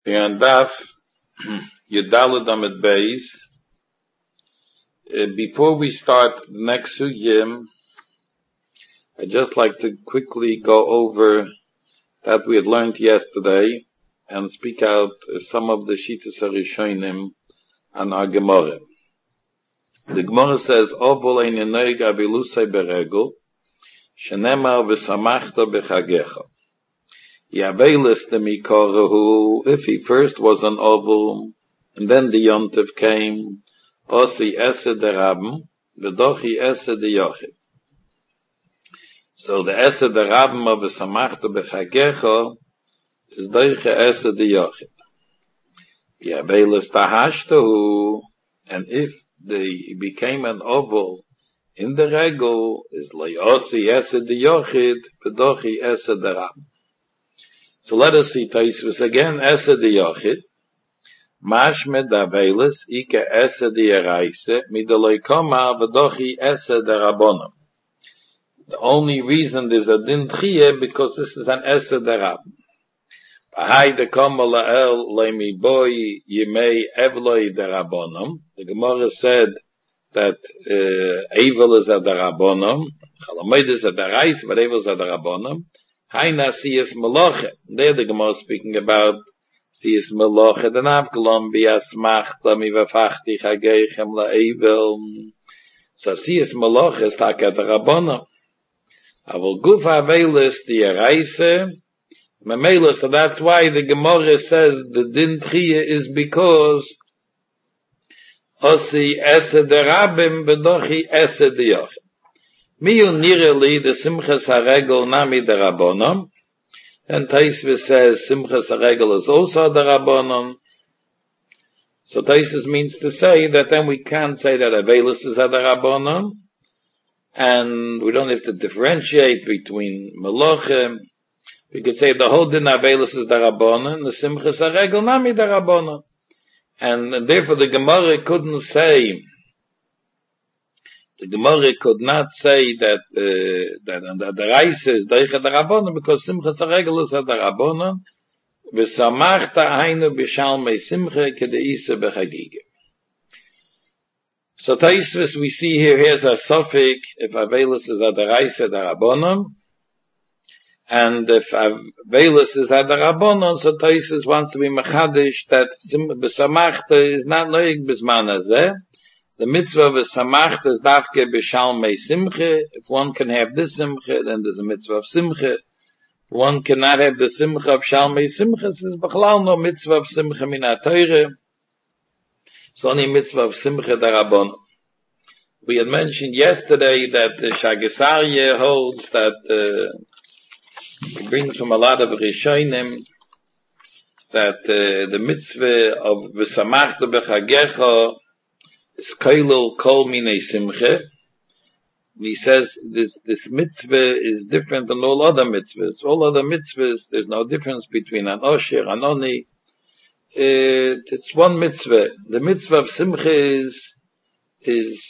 And Daf Yudalad Amid Beis. Before we start the next sugya, I'd just like to quickly go over that we had learned yesterday and speak out some of the Shittas HaRishonim and our Gemara. The Gemara says, Ovol ein yenoig avilusay beregel, shenemar v'samachta b'chagecha. Yavelis the mikorahu, if he first was an ovul, and then the yontiv came, osi esed derabim, v'dochi esed yochid. So the esed derabim of v'samachta b'chagecha is doiche esed yochid. Yavelis tahashtahu, and if they became an ovul in the regel, is osi esed yochid, v'dochi esed derabim. So let us see Taisvus again, Esed Yochid, Mashmed Avelis, Ike Esed Yeraise, Midaloi Koma, V'dochi Esed Rabonam. The only reason there's a din tchiyeh because this is an Esed Rab. V'hai de Koma La'el, Leimi Boi, Yimei Evloi de Rabonam. The Gemara said that Evil is a de Rabonam, Chalamoid is a de Reis, but Evil is a de Rabonam. Haina siyas meloche. There the Gemara speaking about siyas meloche. The navgalom biasmachta mivafachti chageichem la'evel. So siyas meloche is takat rabona. Avol guf avelis the eraise. Memela, so that's why the Gemara says the din tchiyah is because osi esed rabim bedochi esed yoch. Miyu nireli the simchas haregel nami the rabbonon. And Taisvis says simchas haregel is also the rabbonon. So Taisvis means to say that then we can't say that Avelis is the rabbonon, and we don't have to differentiate between melochem. We could say the whole din Avelis is the rabbonon, the simchas haregel nami the rabbonon, and therefore the Gemara couldn't say. The Gemara could not say that the Reis is Deiche the Rabbonon because Simchas HaRegel is the Rabbonon v'samachta hainu b'shalmei simcha kedeisa b'chagige. So Taisvis we see here's a suffix if Avelis is the Reis the Rabbonon, and if Avelis is the Rabbonon, so Taisvis wants to be mechadish that b'samachta is not noig b'zman hazeh. The mitzvah of a samachta is dafke b'shalmei simche. If one can have this simche, then there's a mitzvah of simche. If one cannot have the simcha of shalmei simche, it says b'chalal no mitzvah of simche min ha-Torah. It's only mitzvah of simche darabon. We had mentioned yesterday that the Shagesarye holds that he brings from a lot of Rishonim that the mitzvah of v'samachta b'chagecha is kailul kol minei simche. He says this mitzvah is different than all other mitzvahs. All other mitzvahs, there's no difference between an osher, an oni. It's one mitzvah. The mitzvah of simche is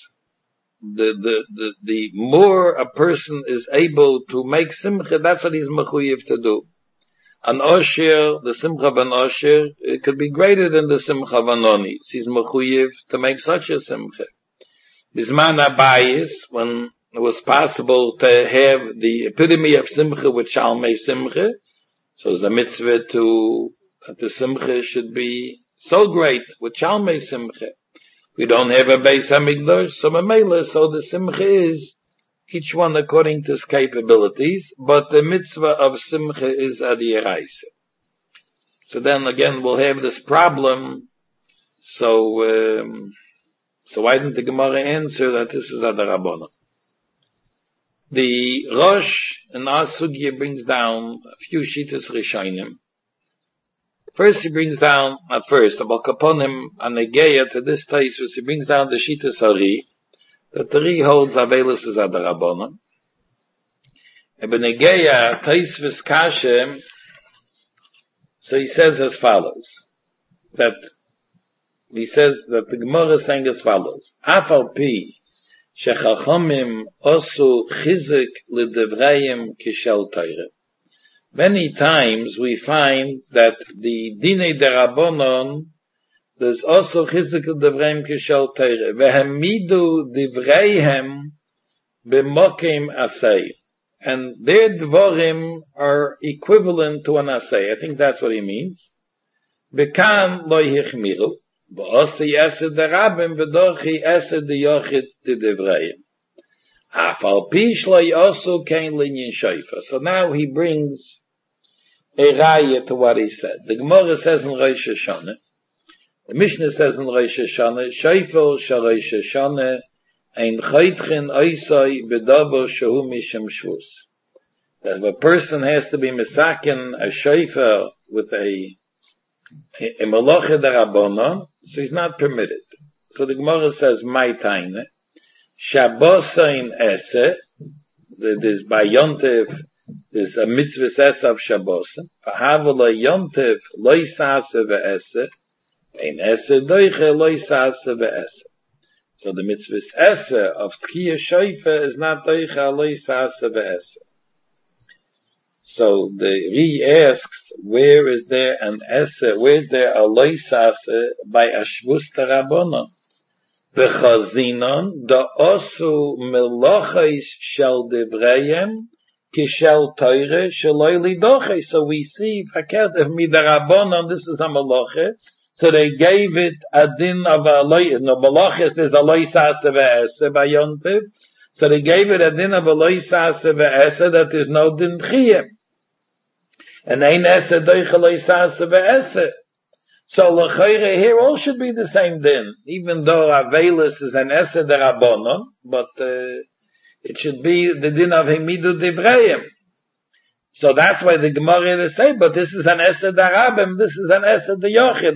the more a person is able to make simche, that's what he's mechuyev to do. An osher, the simcha of an osher, it could be greater than the simcha of an oni. He's mechuyev to make such a simcha. Bisman habayis, when it was possible to have the epitome of simcha with shalmei simcha, so it's a mitzvah that the simcha should be so great with shalmei simcha. We don't have a Beis Hamikdash, so memela, so the simcha is each one according to his capabilities, but the mitzvah of simcha is adiyeraisa. So then again we'll have this problem. So why didn't the Gemara answer that this is adarabona? The Rosh in our sugya brings down a few shittas rishonim. First he brings down, not first, about kaponim anegeya to this place, which he brings down the shittas hari, that the Ri holds Avelis is adarabona. Ibn Negeya, Taisvis Kashem, so he says as follows, that he says that the Gemara is saying as follows, Afal pi, shechachomim osu chizik ledevrayim kishel Torah. many times we find that the Dinei Derabonon, there's also Chizuk Devreim Kishal Teire. Vehemidu Divreihem B'mokim Asay. And their Dvorim are equivalent to an Asay. I think that's what he means. Bekan Lo Yichmiru. V'osi Esed Derabim V'dochi Esed Yochid Devreim. Afal Pish Lo Yosu Kein Linyin Shaifa. So now he brings a raya to what he said. The Gemara says in Rosh Hashanah, the Mishnah says in Rosh Hashanah, Shofar shel Rosh Hashanah ein chaytchen oisai bedavar shehu mishem shvus. That if a person has to be mesaken a shofar with a melacha derabanan, so he's not permitted. So the Gemara says, my taina, Shabbosain esse, that is by Yontev, there's a mitzvah esse of Shabbosain, Fahavala Yontev loisase ve'esse, ein esse doiche loisase ve'esse. So the mitzvah esse of Tchiyah Shofar is not doiche loisase ve'esse. So the Ri asks, where is there an esse, where is there a loisase by a shvus terabonon? V'chazinon da osu melachais shel divrayim ki shel teire sheloi lidoche. So we see, fakert if midarabonon, this is a melacha. So they gave it a din of a loy, no melachis is a loisase ve'ese by Yontiv. So they gave it a din of a loisase ve'ese that is no din chiyem. And ein esse doiche loisase ve'ese. So l'chayre here all should be the same din, even though Avelis is an esse derabonon, but it should be the din of himidu divrayim. So that's why the Gemara say, but this is an esse derabim, this is an esse deyochid.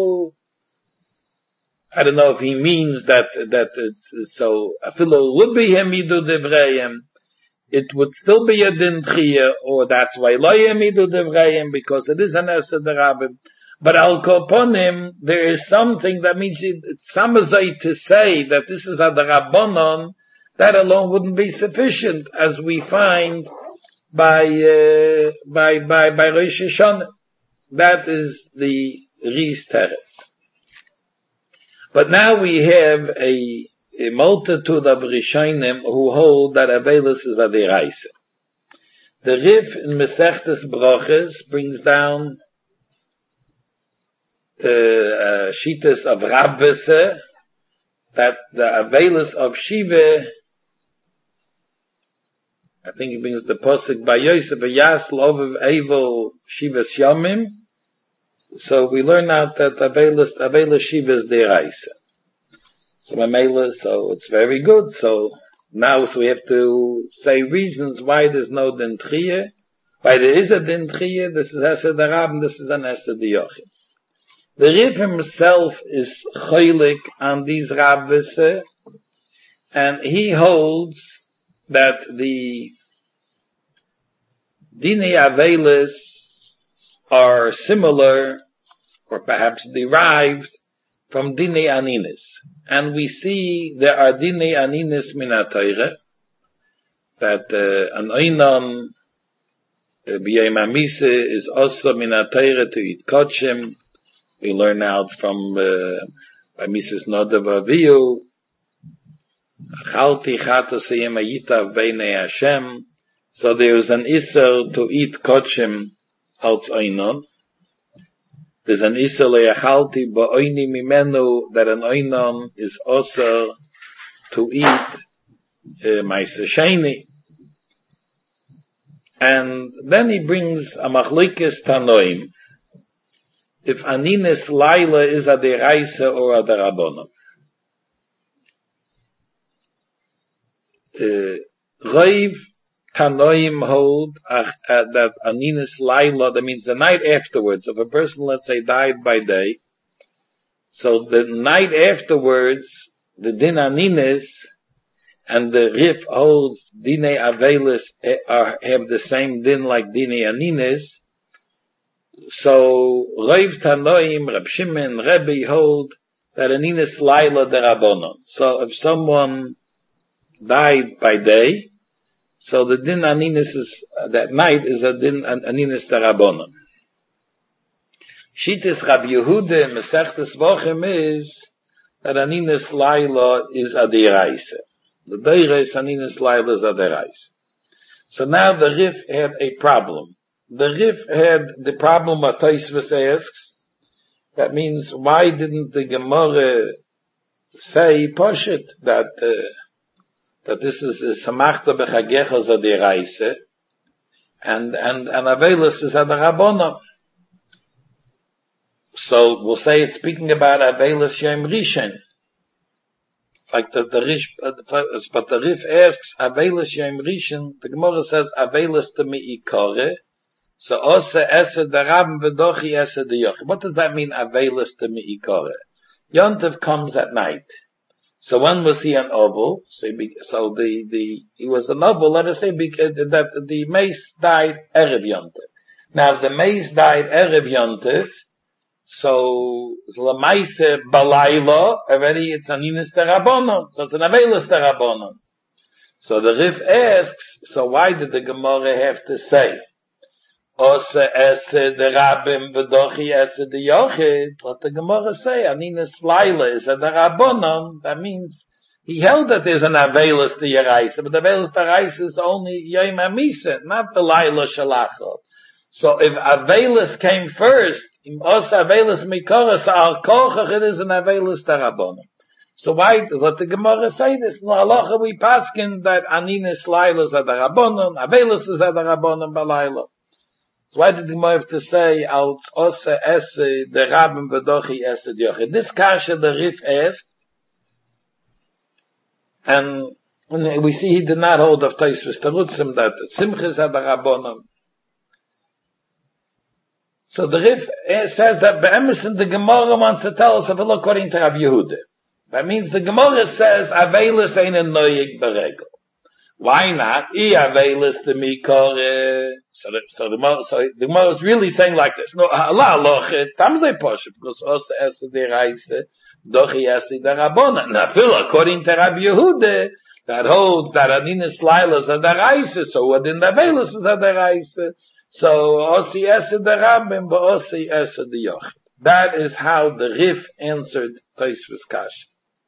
I don't know if he means that it's so afilu would be himidu divrayim. It would still be a din chiyah, or that's why lo himidu divrayim, because it is an esse derabim. But al koponim, there is something that means it's samazai to say that this is a derabonon, that alone wouldn't be sufficient, as we find by Rosh Hashanah. That is the Ri's Teretz. But now we have a multitude of Rishonim who hold that Avelis is a deraisa. The Rif in Mesechtes Broches brings down Shitas of Rabbese, that the Avelis of Shiva, I think he brings the Posuk by Yosef, Yas Loviv Evel Shivas Yomim. So we learn out that Avelis Shiva is deraisa. So it's very good. So now we have to say reasons why there's no din tchiyah, why there is a din tchiyah. This is Esse Derab, this is an Esse Deyochid. The Rif himself is cholik on these Rabbese, and he holds that the Dinei Avelis are similar, or perhaps derived, from Dinei Aninis. And we see there are Dinei Aninis min HaTorah, that an Oinon, B'yom HaMisa, is also min HaTorah to eat kochim. We learn out from by Mrs. Nodav Avihu, Achalti Chatasiyim Ayitav Beinei Hashem. So there is an Isser to eat kochim als Oinon. There's an Isser le'achalti ba'oini mimenu, that an Oinon is also to eat Ma'aseh Sheni. And then he brings a Machlokes Tanoim, if Aninis Laila is a deraisa or a derabonon. Reiv Tanoim hold that Aninis Laila, that means the night afterwards. If a person, let's say, died by day, so the night afterwards, the din Aninis and the Rif holds Dinei Avelis have the same din like Dinei Aninis. So Reiv Tanoim, Reb Shimon, Rebbe hold that Aninis Laila derabonon. So if someone died by day, So the din Aninus is, that night is a din Aninus Darabonon. Shittis Rabbi Yehuda in Mesechtes Vochem is that Aninus Laila is Adiraisa. The Deira Aninus Laila is Adiraisa. So now the Rif had a problem. The Rif had the problem what Tosfos asks. That means, why didn't the Gemara say, Poshet, that this is Samachta Bechagecha Zadiraisa, and Avelus is Adarabonah. So we'll say it's speaking about Avelus Yom Rishon. Like but the Rif asks, Avelus Yom Rishon, the Gemara says, Avelus to Me'ikore, so Ose Ese Darabim V'dochi Ese Diyoch. What does that mean, Avelus to Me'ikore? Yontif comes at night. So when was he an Oval? So he was an Oval, let us say, that the mace died Erev Yontif. Now, if the mace died Erev Yontif, so Lamaise Balaylo, already it's Aninus Terabonon, so it's an Avelus Terabonon. So the Rif asks, so why did the Gemara have to say, Ose Ese the Rabbim V'dochi Ese the Yochid? What the Gemara say? Aninus Laila is a Darabonon. That means he held that there's an Avelus to Yeraisa, but the Avelus to Yeraisa is only Yom HaMisa, not the Laila Shalachot. So if Avelus came first, Ose Avelus Mikoras Al Kochach, it is an Avelus Darabonon. So why let the Gemara say this? In Halacha we paskin that Aninus Laila is a Darabonon, Avelus is a Darabonon Balayla. So why did the Gemara have to say, als Ose Ese, the Rabbim V'dochi Ese Diochid? This kasha the Rif asked, and we see he did not hold of Tosfos Terutzim, that Simchas had the Rabbonim. So the Rif says that Be'emerson, the Gemara wants to tell us, according to Rav Yehuda. That means the Gemara says, Avelus ein a noyig beregel. Why not? Avelus to Mikore. So the Gemara is really saying like this. No, Allah loch, it's Tamzei Poshe, because Ose Ese de Reise, Dochi Ese de Rabona. Now, according to Rabbi Yehuda, that holds that Aninus Laila is a de Reise, so what in the Avelus is a de Reise. So, Ose Ese de Rabbim, but Ose Ese de Yochid. That is how the Rif answered Tosfos Kasha.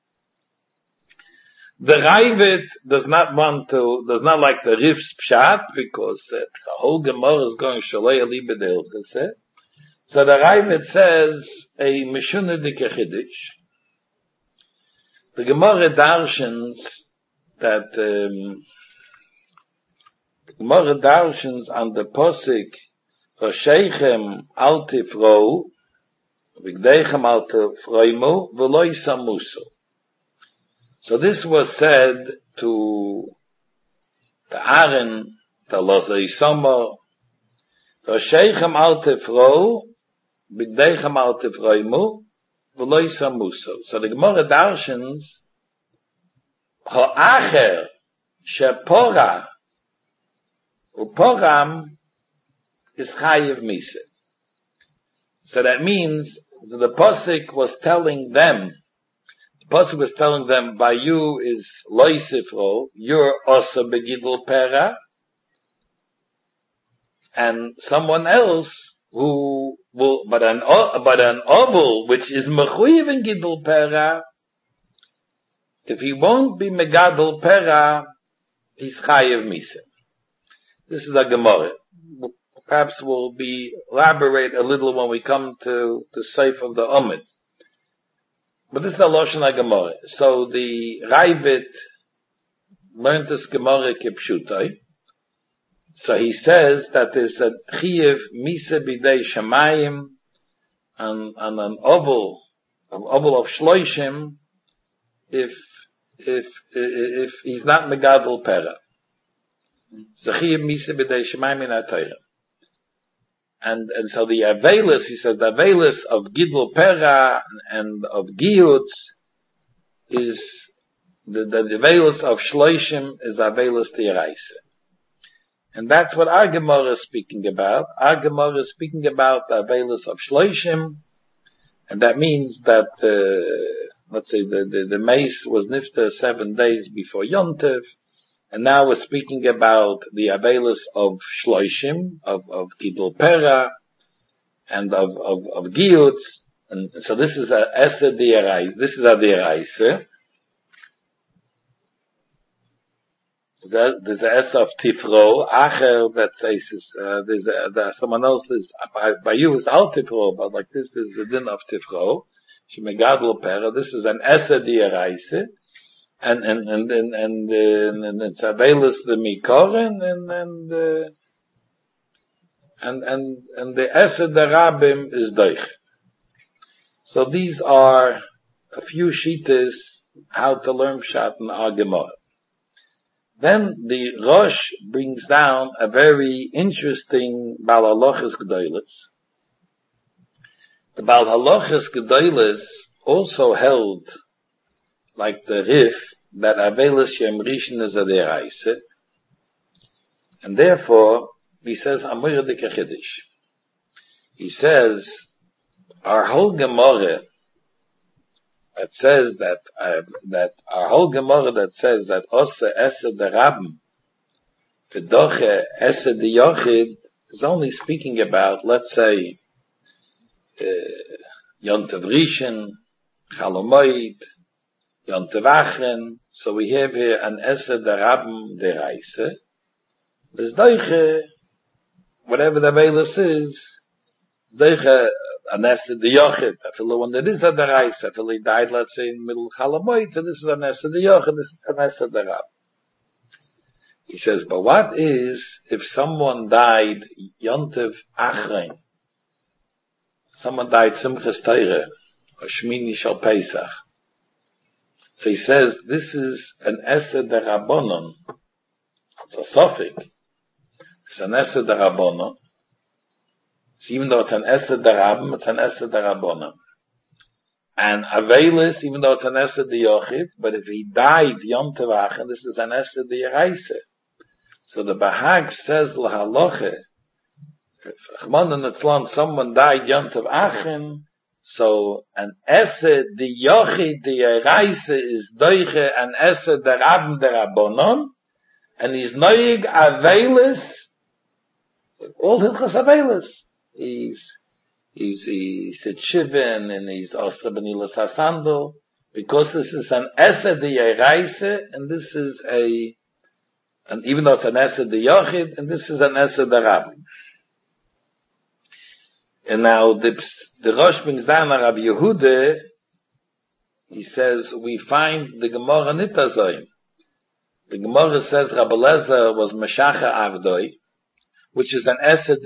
The Ravid does not like the Rif's Pshat, because the whole Gemara is going Shalei Ali B'Deilchase. So the Ravid says a Mishuna Dikechidich. The Gemara darshans that, the Gemara darshans on the Posik, Rosheichem al Tifro, Vigdeichem al Tifroimu, V'loi Samusu. So this was said to Aaron, to Lozei Somo, Rosheichem al Tifro, Bigdeichem al Tifroimu, V'loi Samuso. So the Gemara darshans, Ha'acher, Shepora, Uporam, is Chayiv Mise. So that means that the Posik was telling them, Pasuk was telling them, by you is loisifro, you're also begidul pera, and someone else who will, but an oval which is mechuyev in gidul pera, if he won't be megadul pera, he's chayev misa. This is a Gemara. Perhaps we'll elaborate a little when we come to the Seif of the Omid. But this is a Lashon HaGemara. So the Ravid learned this Gemara kipshutai. So he says that there's a Chiyuv Misa B'dei Shamayim and an oval of Shloishim if he's not Megadol Pera. It's a Chiyuv Misa B'dei Shamayim in HaTorah. And so the Avelus, he says, the Avelus of Gidul Pera and of Giyutz is, the Avelus of Shloishim is Avelus Tiraisa. And that's what our Gemara is speaking about. Our Gemara is speaking about the Avelus of Shloishim, and that means that, let's say the mace was nifta 7 days before Yontev, And now we're speaking about the Avelis of Shloishim, of Gidul Pera, and of Giyutz. And so this is a Esed Diraisa. This is a Diraisa. There's a Esed of Tifro. Acher that says, there's someone else is, by you is Al Tifro, but like this is the din of Tifro. Shemegadol Pera. This is an Esed Diraisa. And it's Avelis the Mikorin, and the Esed Darabim is Doich. So these are a few shittas how to learn Pshat in our Gemara. Then the Rosh brings down a very interesting Baal Halochos Gedolos. The Baal Halochos Gedolos also held, like the Rif, that Avelis Shem Rishon is a deraisa, and therefore he says Amir de Kechiddish. He says our whole Gemara that says that our whole Gemara that says that Osa Esed Darabim V'doche Esed Yochid is only speaking about, let's say, Yontav Rishon, Chalomoid, Yontav Achen. So we have here an Esed Darabim deraisa. There's Doiche, whatever the Avelis is, Doiche an Esed Yochid. I feel when there is a deraisa, I feel he died, let's say, in the middle of Chalamoid, so this is an Esed Yochid, this is an Esed Darabim. He says, but what is if someone died Yontav Achen? Someone died Simchas Torah, or Shmini Shal Pesach. So he says, this is an Esed Darabonon. It's a suffix. It's an Esed Darabonon. So even though it's an Esed Darabim, it's an Esed Darabonon. And Avelis, even though it's an Esed Yochid, but if he died Yom Tevach, this is an Esed Yeraisa. So the Bahag says, L'haloche, if someone died Yom Tevach, so an Esed Yochid Yeraisa is Doiche an Esed Darabim Darabonon, and he's Noig Avelis, all Hilchas Avelis. He's said Shivin, and he's also Benilas Hasandel, because this is an Esed Yeraisa, and this is and even though it's an Esed Yochid, and this is an Esed Darabim. And now the Rosh brings down Rabbi Yehuda. He says we find the Gemara Nitazoyim. The Gemara says Rabbi Lezer was Meshacha Avdoi, which is an Esed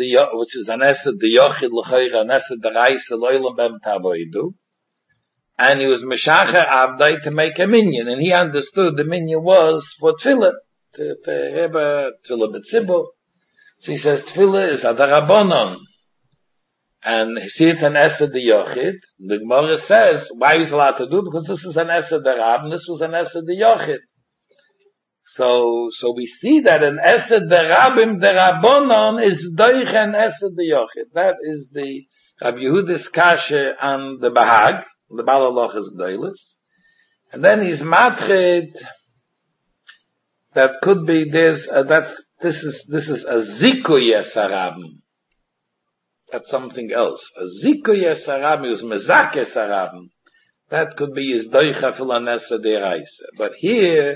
Yochid L'chayra, an Esed Daraisa Lo'ilam Bem Tavoidu, and he was Meshacha Avdoi to make a minyan, and he understood the minyan was for Tefillah, to have a Tefillah B'tzibur. So he says Tefillah is a Darabonon. And see, it's an Esed Yochid. The Gemara says, why is allowed to do it? Because this is an Esed Darab, and this was an Esed Yochid. So we see that an Esed Darabim Darabonon is Doich an Esed Yochid. That is the Rabbi Yehuda's Kasha on the Bahag, the Baal Halochos Gedolos. And then he's Matched, that could be, this is a Zikuy Esarabim. That's something else. A Zikuy Esarabim is Mezak Esarabim. That could be his Doicha Filanesa Deraisa. But here,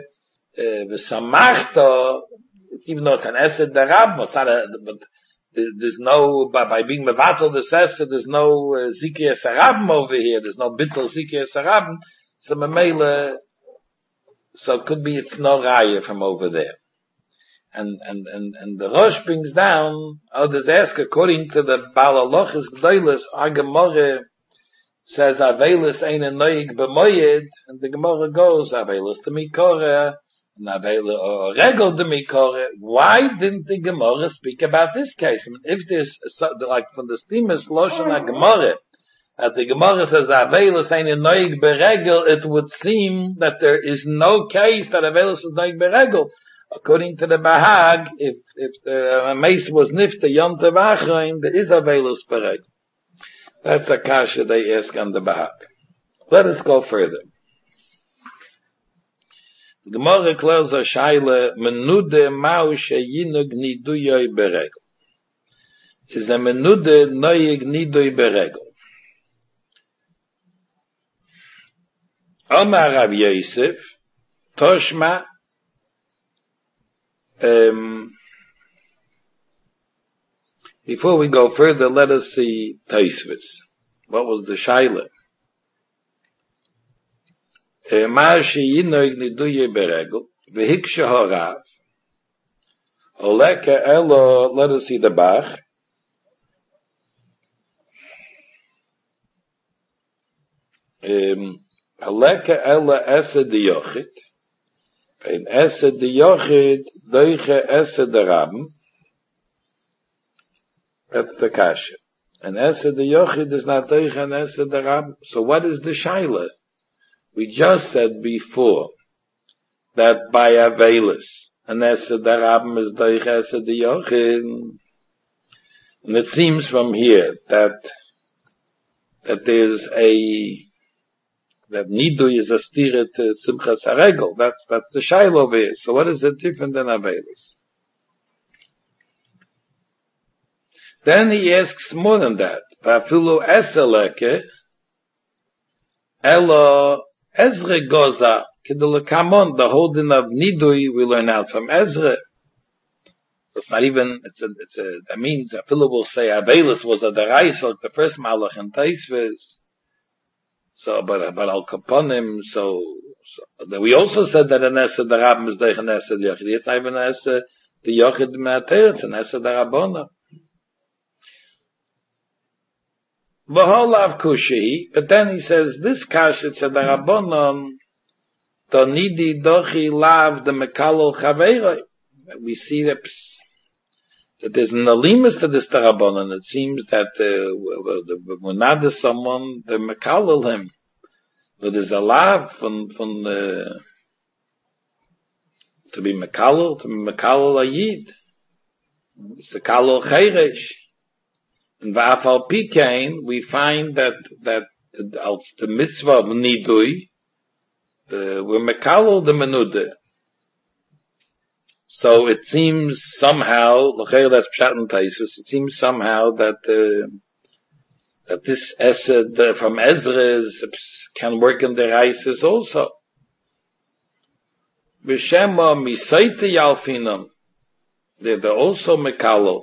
V'samachto, even though it's an Esed Darabim, it's not but there's no, by being Mevatel this Esed, there's no Zikuy Esarabim over here, there's no Bittel Zikuy Esarabim, so Memele, so it could be it's no Raya from over there. And the Rosh brings down, others ask, according to the Baal Halochos Gedolos, our Gemara says, Avelis ein a noig b'moyed, and the Gemara goes, Avelis to Mikora, and Avelis, or Regel to Mikora. Why didn't the Gemara speak about this case? I mean, if there's, like from the Stimus Loshen HaGemara, that the Gemara says, Avelis ein a noig b'regel, it would seem that there is no case that Avelis is noig b'regel. According to the Bahag, if the mace was nifta Yom Tov Achrein, there is Avelis b'regel. That's a kasha they ask on the Bahag. Let us go further. Gemara klärt a Shaila, menude mau sheyinog niduyoy beregel. Is a menude noyig niduy beregel. Omar Rav Yosef, Toshma, before we go further, let us see Tosfos. What was the Shaila? Mau sheyinog niduyoy beregel, v'hiksha horav, oleka elo, let us see the Bach, Haleka ella esse de yochid, ein esse de yochid, doiche esse de rabben, that's the kasha. An esse de yochid is not doiche an esse de rabben. So what is the shaila? We just said before that by Avelis, an esse de rabben is doiche esse de yochid. And it seems from here that there's that nidu is a stira to simchas haregel. That's the shaila over here. So what is it different than Avelis? Then he asks more than that. Vafilu eseleke elo Ezra goza kedelekamon. The whole din of nidui we learn out from Ezra. So it's not even. That means Afilu will say Avelis was a deraisa like the first malach in Tosfos. So, but al kaponim, so we also said that an esse the Rabbim is deich an esse the Yochid. It's not even an esse the Yochid Me'ateret, it's an esse the Rabbona. V'holav kushi, but then he says, this kash, it's a the Rabbonon, tonidi dochi lav the mekalol chaveiroi. We see that there's an alimus to this Tarabonon. It seems that when not someone, the mekalel him. But there's a lav from to be mekalel a yid. It's the kalel chayresh. In Va'afal Pikain, we find that the mitzvah of nidui, we're mekalel the menude. So it seems somehow, that's Pshat and Tosfos, it seems somehow that this essay from Ezra can work in the Reises also. V'shema misaita yalfinam, they're also mekalo.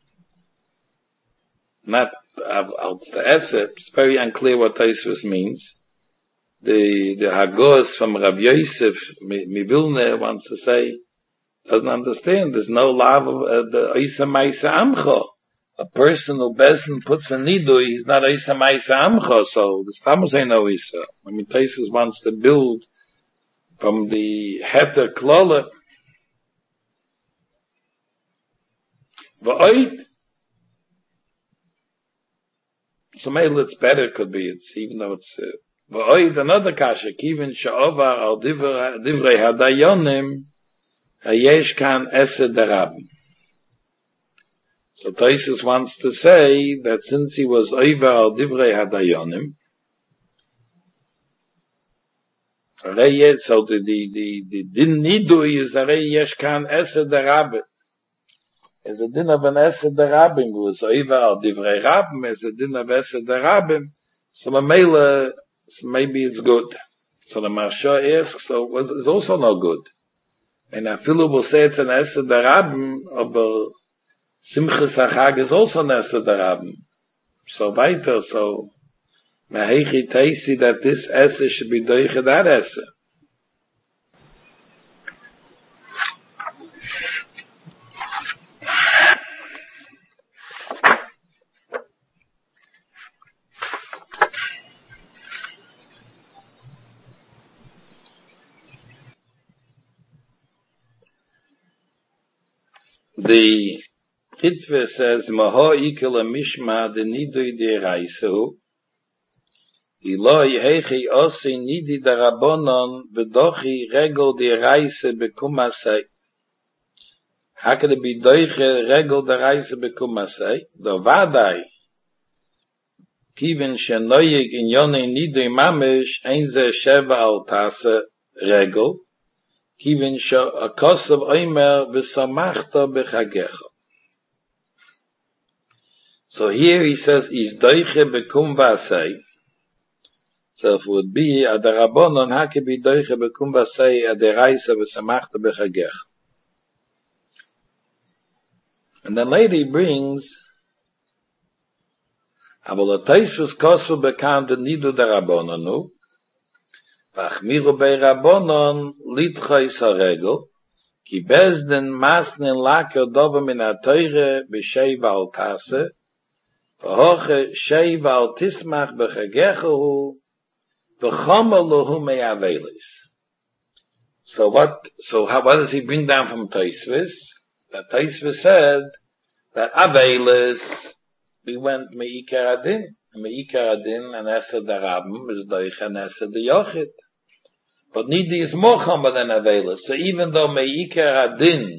Not out the essay, it's very unclear what Tosfos means. The Hagos from Rav Yosef, Mivilne wants to say, doesn't understand. There's no love of the Isa Maisa Amcho. A person who Bezdin puts a nidui, he's not Isa Maisa Amcho, so the Stamos ain't no Isa. I mean, Tosfos wants to build from the Heter Klola. V'oid. So maybe it's better, could be, even though it's, v'oid, another kasha, kivin sha'ova al divrei hadayonim, Hayesh kan esse der Rabben. So Tosfos wants to say that since he was over al divrei hadayonim, so the din nidui is Hayesh kan esse der Rabben. Is a din of an esse der Rabben, who was over al divrei Rabben, is a din of esse der Rabben. So maybe it's good. So the Marsha asks, so it's also no good. And Afilu will say it's an Esse der Rabben, but Simchas HaChag is also an Esse der Rabben. So weiter, so Mehechi Teisi that this Esse should be doiche that Esse. The Ritve says, Maho ikele mishma de nidui de reisu, Iloi hechi osi nidi de rabonon, v'dochi regel de reise bekumasei. How could it be doiche regel de reise bekumasei? Do vadai, kivin shenoyig in yone nidui mamish, ein ze sheva al tase regel, Kivin sha akosov oimer v'samachta b'chagecha. So here he says, is doiche bekum v'asei. So it would be, ad Rabbanon hake be doiche bekum v'asei ad deraisa v'samachta b'chagecha. And then later he brings, aber Tosfos kosu bekam de nidu der Rabbonanu, v'achmiru bei Rabbanon litchois haregel, ki bezden masnen laker dova min ha-teure b'shei v'al tase, v'hoche shei v'al tismach b'chagechahu, v'chomer lohu me'avelis. So what does he bring down from Tosfos? That Tosfos said that Avelis, we went Me'ikar Adin, and Esed Arabim is Doich and Esed Yochid. But Nidi is more common than Avelis. So even though Me'ikar Adin,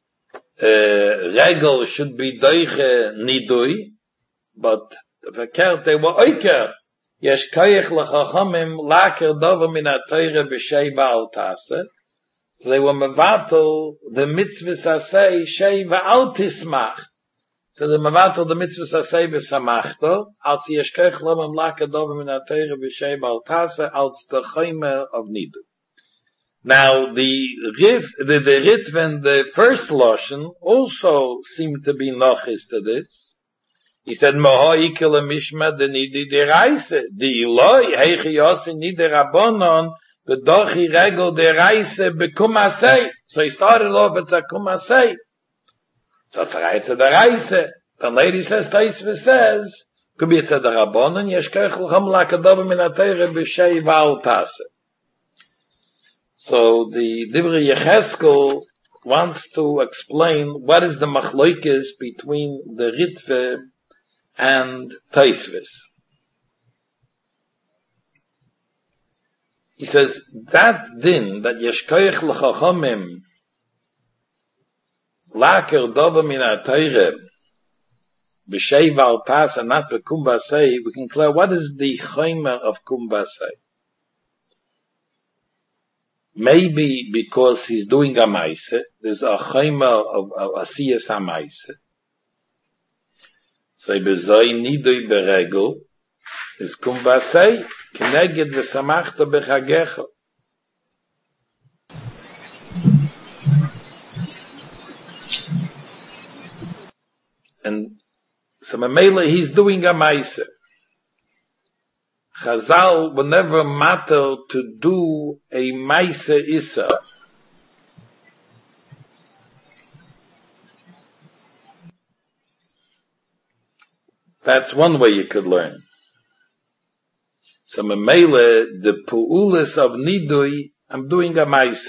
Regel should be Doich Nidui, but the Verkehrt, they were Oiker. Yesh Koyech L'chachamim Laker Dova Min HaToyre B'Shei Ba'al Taseh. They were mevatel the mitzvahs asay shei v'al tismach. So the mevatel the mitzvahs asay v'samachto als yeshkech lomem lakadovim in ha-teire v'shei b'al tase als the chaymer of nidu. Now the Ritven, the first Loshen, also seemed to be nochis to this. He said, Moho ikele mishma de nidi de reise, de iloi heichi yosi nidi rabbonon, the dochi regel de reise bekum asay. So he started off at kum asay. So it's right to the reise. The lady says, Tosfos says, could be it's a rabbanon, yeshkech l'cham lakadovim min ha-teire b'shei v'al tase. So the Divrei Yecheskel wants to explain what is the machloikis between the Ritve and Tosfos. He says, that din, that yeshkoyech l'chachamim, laker dova min ha-teire, b'shei v'al tas, and not b'kum b'asei, we can clear what is the chaymer of kum b'asei. Maybe because he's doing a maise, there's a chaymer of asiyas ha-maise. So b'zoi nidui beregel, is kum b'asei, Kineged v'samachta b'chagecha. And so Mamela, he's doing a maise. Chazal will never matter to do a maise isa. That's one way you could learn. So Mamela, the pu'ulis of nidui, I'm doing a maise.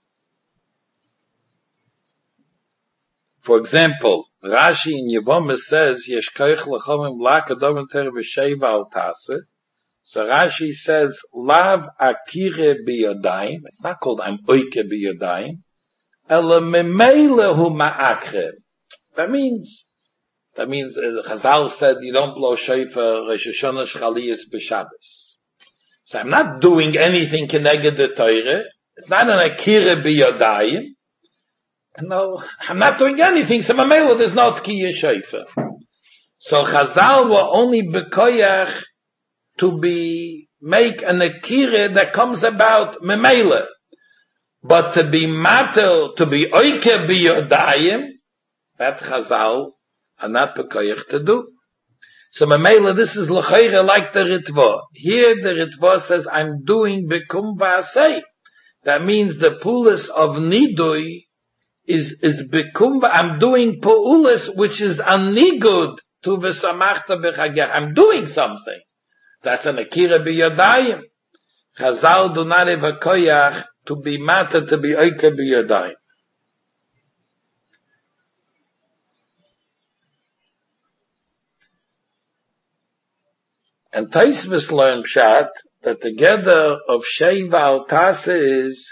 For example, Rashi in Yevamah says, Yesh koich l'chomim lakadom ter v'shei v'al taseh. So Rashi says, Lav akire b'yodayim. It's not called I'm oike b'yodayim. Ela memele hu ma'akre. That means Chazal said you don't blow shofar Rosh Hashanah Shchaliyas b'Shabbos. So I'm not doing anything keneged the Torah. It's not an akire b'yodayim. No, I'm not doing anything. So Mamela, there's no Tkiyah shofar. So Chazal were only bekoyach to make an akire that comes about Mamela. But to be matel, to be oike b'yodayim, that Chazal are not bekoyach to do. So Mamela, this is l'chayre like the Ritva. Here the Ritva says, I'm doing bekum v'asei. That means the pulis of nidui is bekum, I'm doing pulis which is anigud to v'samachta b'chageh. I'm doing something. That's an akira b'yodayim. Chazal do not have a koyach to be matter, to be oike b'yodayim. And Tosfos learned pshat that the gather of shei v'al taseh is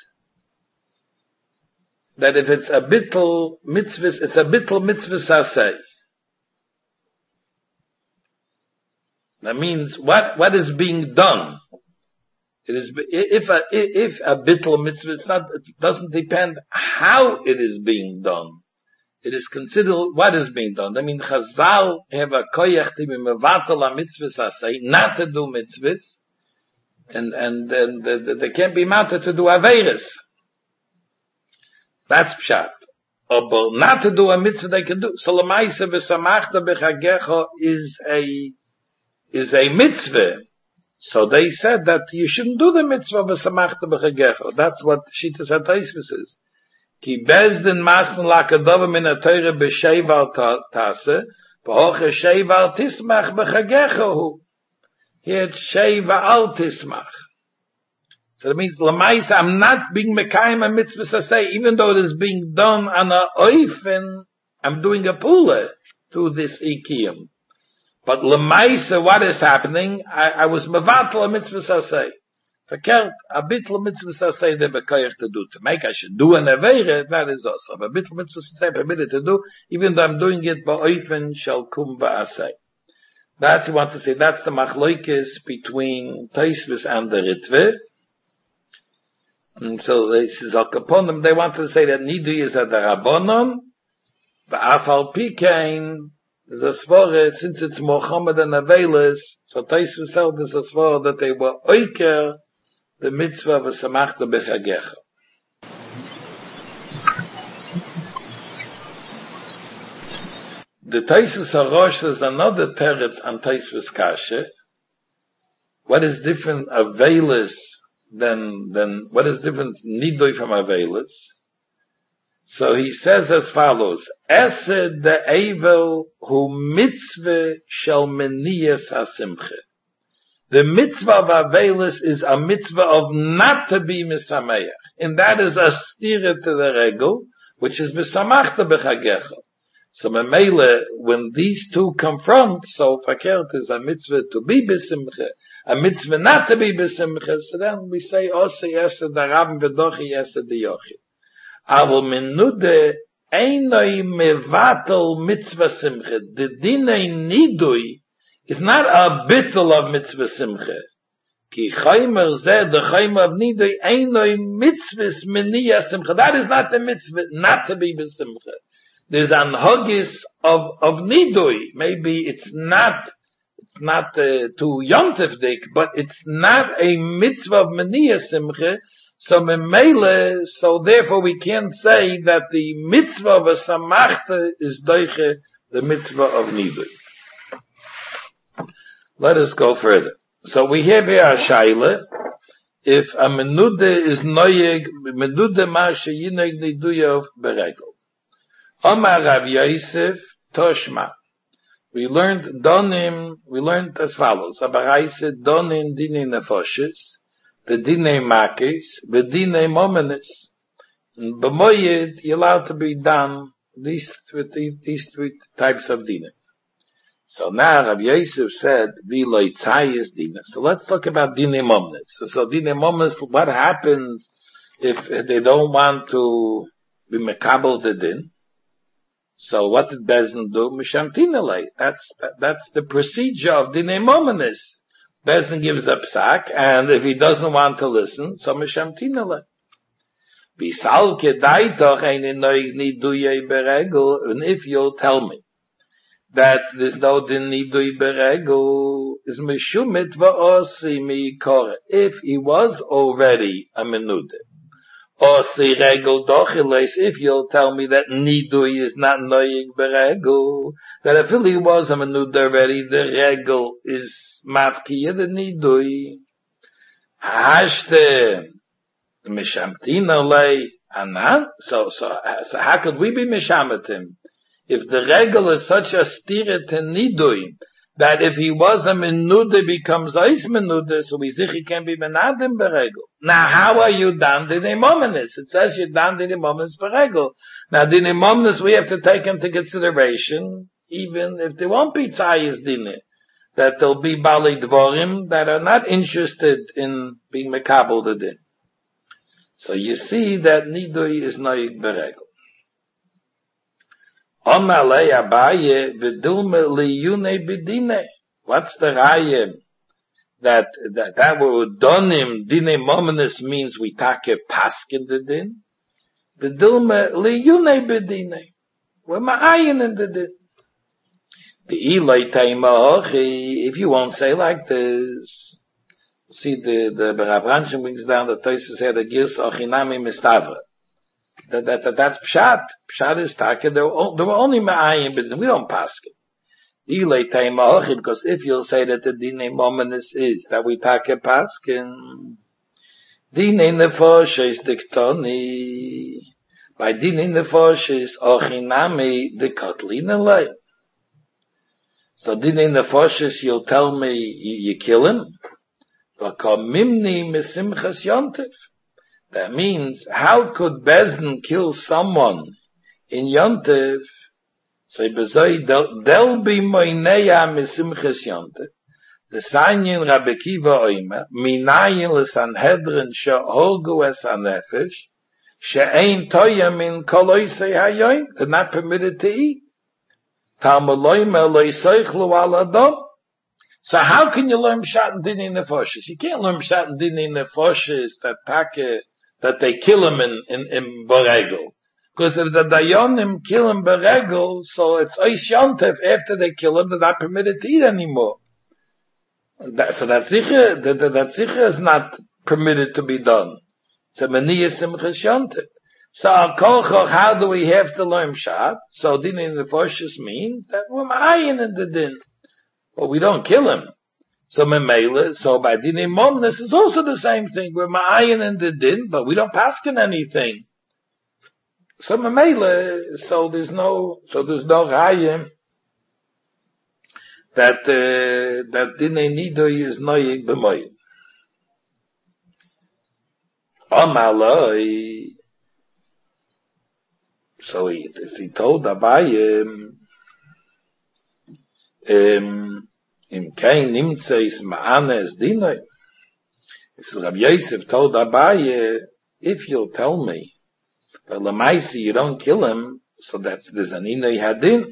that if it's a bittul mitzvah, it's a bittul mitzvah saseh. That means what is being done It is, if a bittul mitzvah, it doesn't depend how it is being done. It is considered what is being done. I mean, Chazal have a koyach to be mevatel a mitzvah say, not to do mitzvahs, and they can't be matter to do averis. That's pshat. But not to do a mitzvah they can do. So lemaisa v'samachta b'chagecha is a mitzvah. So they said that you shouldn't do the mitzvah v'samachta b'chagecha. That's what Shitas HaTaisvus is. Ki bezdin masn lakadova min ha-Torah b'sheival tase, v'hoche sheival tismach b'chagecha hu. Here it's sheival tismach. So that means, Lamaisa, I'm not being mekayim a mitzvah to say, even though it is being done on a oifen, I'm doing a pula to this ikiyum. But Lamaisa, what is happening? I was mevatel a mitzvah to say. Verkehrt, a bitl mitzvah to say, they're bekoyach to do. To make I should do an avere, that is also. But a bitl mitzvah to say, permitted to do, even though I'm doing it, ba'oifen shall kum ba'asay. That's, you want to say, that's the machloikis between Taisvus and the Ritve. And so this is al kaponim. They want to say that nidui is a darabonon, the afal pikein is a svore, since it's Mohammed and Avelis, so Taisvus held is a svore that they were oiker the mitzvah of a samachta bechagecha. The Taisvus HaRosh is another teretz on Taisvus Kashe. What is different Avelis then what is different nidui from Avelis? So he says as follows, Esed the Evel hu mitzvah shel meniyas hasimche. The mitzvah of Avelis is a mitzvah of not to be misameach. And that is a stira to the regel, which is misamachta bechagecha. So memele, when these two confront, so fakert is a mitzvah to be besimche, a mitzvah not to be besimche, so then we say, Ose yesed darabim v'dochi yesed diyochi. Avo menude einoi mevatel mitzvah simche. The dinei nidui is not a bittul of mitzvah simche. Ki chaymer zeh, the chaymer of nidui einoi mitzvahs meniyah simche. That is not the mitzvah not to be besimche. There's an hogis of nidui. Maybe it's not too yomtivdik, but it's not a mitzvah of meniyah simche. So memele, so therefore we can't say that the mitzvah of a samachta is doiche the mitzvah of nidui. Let us go further. So we have here a shaila. If a menude is noyeg, menude ma sheyineg niduyov beregel. Omar Rav Yosef Toshma. We learned as follows. Abaraise donim dine nefoshes, v'dine makis, v'dine momenis. And b'moyed, you're allowed to be done these three types of dine. So now Rav Yosef said, v'loi tzayis dine. So let's talk about dine momenis. So dine momenis, what happens if they don't want to be mekabel the din? So what did Bezdin do? Mishamtinale. That's the procedure of Dinei Momenis. Bezdin gives a psak, and if he doesn't want to listen, so Mishamtinale. Bisal kedai toch eine noig niduyei beregel, and if you'll tell me that there's no din nidui beregel, is mishumit va'osi mi kore. If he was already a menude. Or si regel dochiles, if you'll tell me that nidui is not noyig beregel, that if he was a menude already, the regel is mafkiya, the nidui. Hashte mishamtina lei anan. So how could we be mishametim? If the regel is such a stira to nidui, that if he was a menude becomes ois menude, so we say he can be menadim beregel. Now how are you done dinei momenis? It says you're done dinei momenis beregel. Now dinei momenis we have to take into consideration, even if there won't be tzayis dinei, that there'll be bali dvorim that are not interested in being mekabel the din. So you see that nidui is noig beregel. Omalei Abaye v'dulme liyune b'dine. What's the raya that were done him, dine momenis means we take a paskin the din. The dilma liyune bedine. We're ma'ayin in the din. The ilay taima if you won't say like this, see the Rav Ranshim brings down the Tosfos had a girs achinami mistavra. That's pshat. Pshat is taka. There were only ma'ayin bedine. We don't paskin. Ilay taima because if you'll say that the dine momenis is that we take a paskin, dine nefoshes diktoni. By dine nefoshes achinami the kotlina lay. So dine nefoshes, you'll tell me you kill him. V'kamimni mesimchas yontif. That means, how could Bezdin kill someone in yontif? So bezoi del be moineya mesimchas yontif. The Sanyin Rabbi Kiva oimer minayin l'sanhedrin she'olgu es hanefesh she'ein toya min koloisei hayoim. They're not permitted to eat. So how can you learn Pshat and Din in Nefoshes? You can't learn Pshat and Din in Nefoshes that they kill him in Beregel. Because if the Dayanim kill him Beregel, so it's Oish Yontef, after they kill him, they're not permitted to eat anymore. So that Zicha is not permitted to be done. It's a Meniyah Simchas Yontef. So how do we have to learn Pshat? So Din in Nefoshes means that we're ma'ayin in the Din. But we don't kill him. So Memela, so by Din in Momenis is also the same thing. We're ma'ayin in the Din, but we don't paskin anything. So Memela, so there's no Rayim that Din in Nidoi is noyig b'moyim. Amaloi. So if he told Abayim, im kein nimtzeis ma'anes dinoi. So Rabbi Yosef told Abaye, if you'll tell me that Lamaisi you don't kill him, so there's an inoi hadin.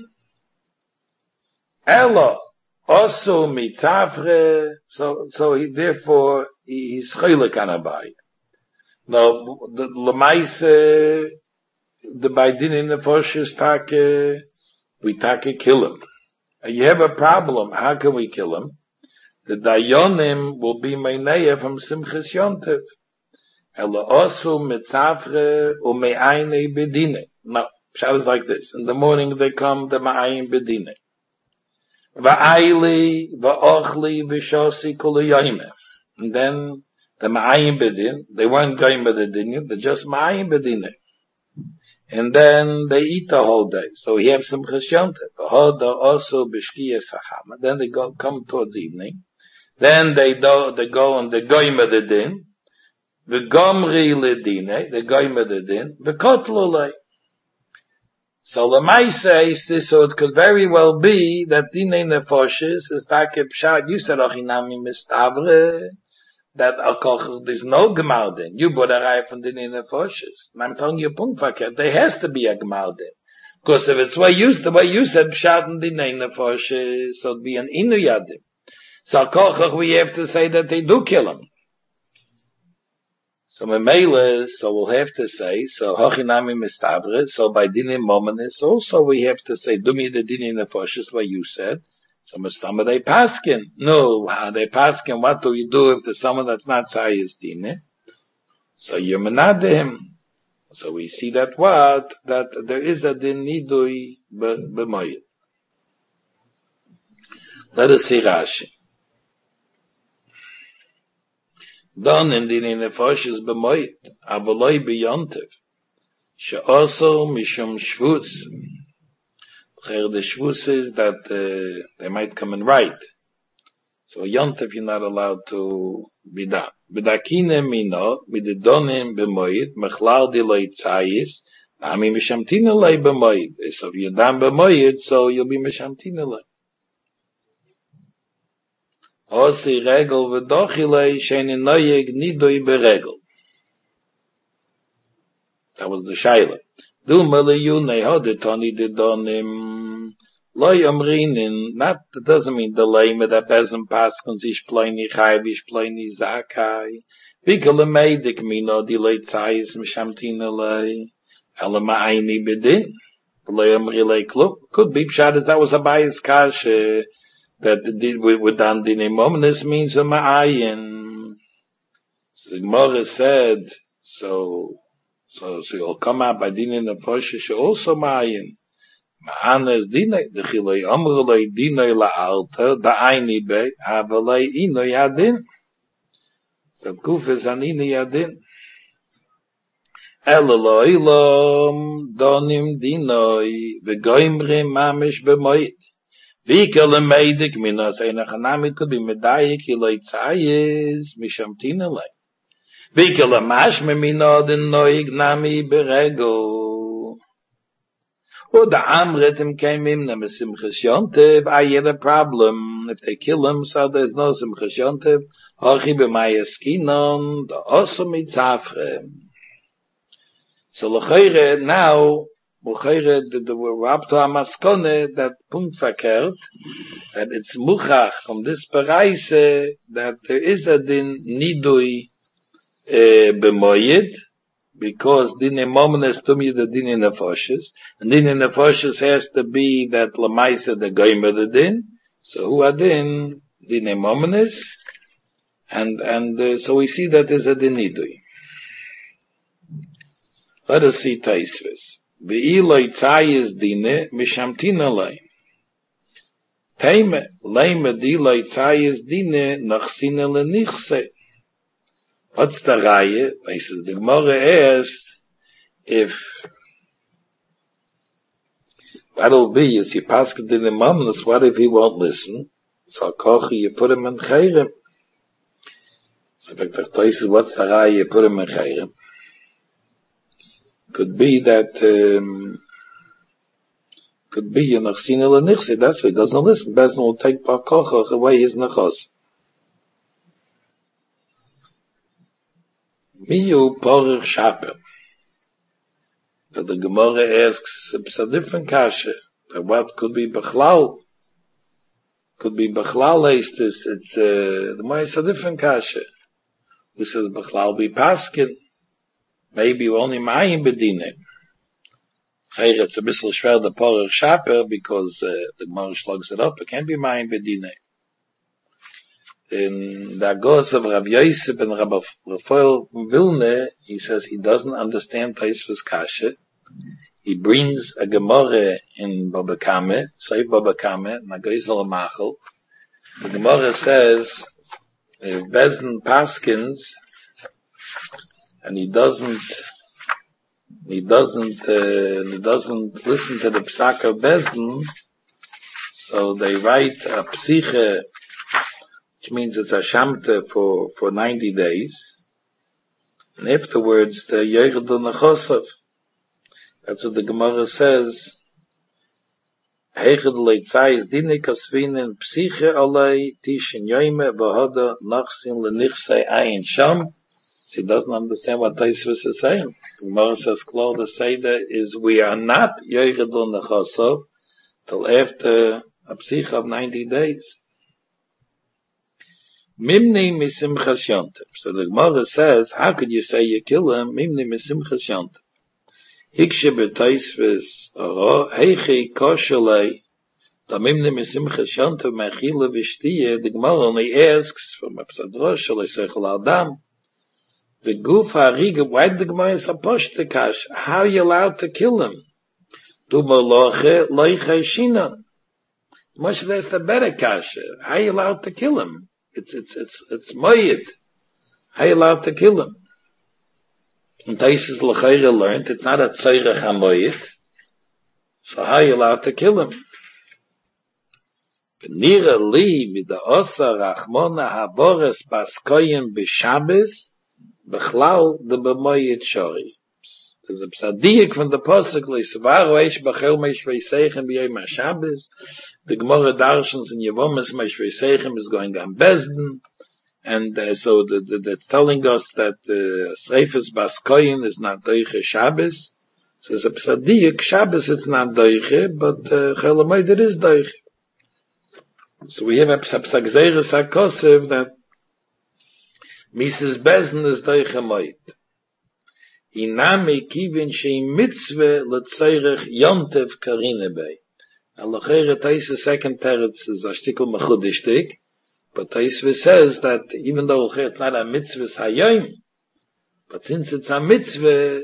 Elo, also mitzavre, so therefore he's chaylik on Abaye. Now, the Lamaisi, the Baidin in the Foshes we kill him. You have a problem. How can we kill him? The Dayonim will be Meineya from Simchas Yontev. Ela osu mitzavre ume'ayne bedine. No, Pshat is like this. In the morning they come, the ma'ayin bedine. Va'ayli, va'ochli, v'shosi kulayoyme. And then the ma'ayin bedin, they weren't going by the dinyan, they're just ma'ayin bedine. And then they eat the whole day. So we have some cheshyontet. Also b'shkiyas hachama. Then they come towards evening. Then they go and the goyim the din. The gomri ledine. The goyim the din. The kotlulei. So Lamaisa says, so it could very well be that dinei nefoshes is like a pshat. You said ochinami mistavre. That there's no Gemaldin. You bought a raya from Dinei Nefoshes. And I'm telling you, punkt verkehrt, there has to be a Gemaldin. Because if it's the way you said, Pshat and Dinei Nefoshes, so it'd be an Inuyadim. So we have to say that they do kill him. So Memele, so we'll have to say, so Hochinami Mistavre, so by Dinei Momenis, also we have to say, do me the Dinei Nefoshes, what you said. So Mustama they paskin. No, they paskin, what do you do if there's someone that's not Tzayis Dine? So you're menadim. So we see that there is a din nidui b'moyed. Let us see Rashi. Don in din nefoshes b'moyed, avoloi b'yontev, she'oso mishum shvus. The shvus is that they might come and write. So yontev you're not allowed to be done. B'dakine mino, mididonim b'moyed, mechlal diloi tzayis, nami mishamtina lei b'moyed. So if you're done b'moyed, so you'll be mishamtina lei. Osi regel v'dochilei, sheini noyeg nidoi beregel. That was the shaila. Du mele yunei hodetoni didonim Loi amrinin, not, it doesn't mean the lame that bezem paskons ish ploini chayv ish ploini zakai. Vikele meidik mino di leit zayis mishamtina lei. Ele ma'ayni bedin. Loi amri lei klub. Could be pshat that was a bias kash, that with dan dine momnis means a ma'ayin. So the Gemara said, so you'll come out by dine nefoshes also ma'ayin. Ma'anes dinay, the chilei amrelei dinay la'alta, da'ayni be, avalei ino yadin. That kuf is an ino yadin. Elelo ilom, donim dinay, v'goimrim mamish b'moyit. V'ikele meidik minas, einachanami could be medayik, iloi tzayis, mishamtina lei. V'ikele mashme minodin noig nami berego. The Amritim came in the Simchas Yontev. I had a problem. If they kill him, so there's no Simchas Yontev. Hochi b'mayaskinon, the Oso mitzafre. So l'chayre now, we're up to Amaskone, that punkt verkehrt, that it's muchach from this Bereise, that there is a din nidui b'moyed, because din emomenes to me the din in the nefoshes, and din in the nefoshes has to be that lamaisa the goyim of the din. So who are din emomenes, and so we see that there's a din nidui. Let us see Taisvis. Ve'iloi tzayis dine mishamtina lei. Teime leime diloi tzayis dine nachsine lenichse. What's the raya? The Gemara asked if what'll be is you pass it in the momness, what if he won't listen? So kochi, you put him in chayrim. So what's the raya? You put him in chayrim. Could be that could be you nachsina lenichse. That's why he doesn't listen. Bezin will take par kochach away his nachos. Miyu porach shaper. But the Gemara asks, it's a different kasha. But what could be bechlal? Could be bechlal is this. It's the Gemara is a different kasha. Who says bechlal be paskin? Maybe only mayim bedine. It's a bissel schwer the porach shaper because the Gemara slugs it up. It can't be mayim bedine. In the Agos of Rav Yosef and Rabbi Rafael Vilne, he says he doesn't understand Taisvus Kasha. He brings a Gemara in Baba Kame, Seif Baba Kame, Nagoizel Machel. The Gemara says, if Bezdin Paskins, and he doesn't listen to the Psak of Bezdin, so they write a Psiche, which means it's a shamte for 90 days. And afterwards, the Yered Nechosov. That's what the Gemara says. Heichad leitzayis dine kasvinen psiche alei tishin yoime v'hoda nachsin lenichsei ayin sham. He doesn't understand what Taisvus is saying. The Gemara says, Klo, the Seder is we are not Yered Nechosov till after a psiche of 90 days. Mimni misimchas yontem. So the Gemara says, how could you say you kill him? Mimni misimchas yontem. Hikshe b'taisvis oro, heichi koshelei, da mimni misimchas yontem mechile v'shtiye. The Gemara only asks, from a psadrosh, shalei seichel adam, the guf ha'riga, why did the Gemara supposed to kash? How are you allowed to kill him? Du moloche loichai shinan. Moshe, that's the better kasha. How are you allowed to kill him? It's moyed. How are you allowed to kill him? And Taisus L'chayre learned it's not a tzairach hamoyed. So how are you allowed to kill him? V'nira li mida osa rachmona habores baskoyim b'shabes b'chlal de b'moyed shori. There's a psadik from the Pasuk L'svaru eish b'chel meishvei seichem b'yom HaShabbos. The Gemara Darshans in Yevomis meishvei seichem is going on Bezdin, and so that's telling us that Sreifes Baskoyin is not Doiche Shabbos. So it's a psadik, Shabbos is not doiche, but Chalamoid is doiche. So we have a psak zeres hakosev that Mrs. Bezen is doiche moed. Inami kivin sheim mitzvah letzeirech yontev karine bei. Alachere Taisa second teretz is a shtickle mechudishtik, but Taisa says that even though it's not a mitzvah hayom, but since it's a mitzvah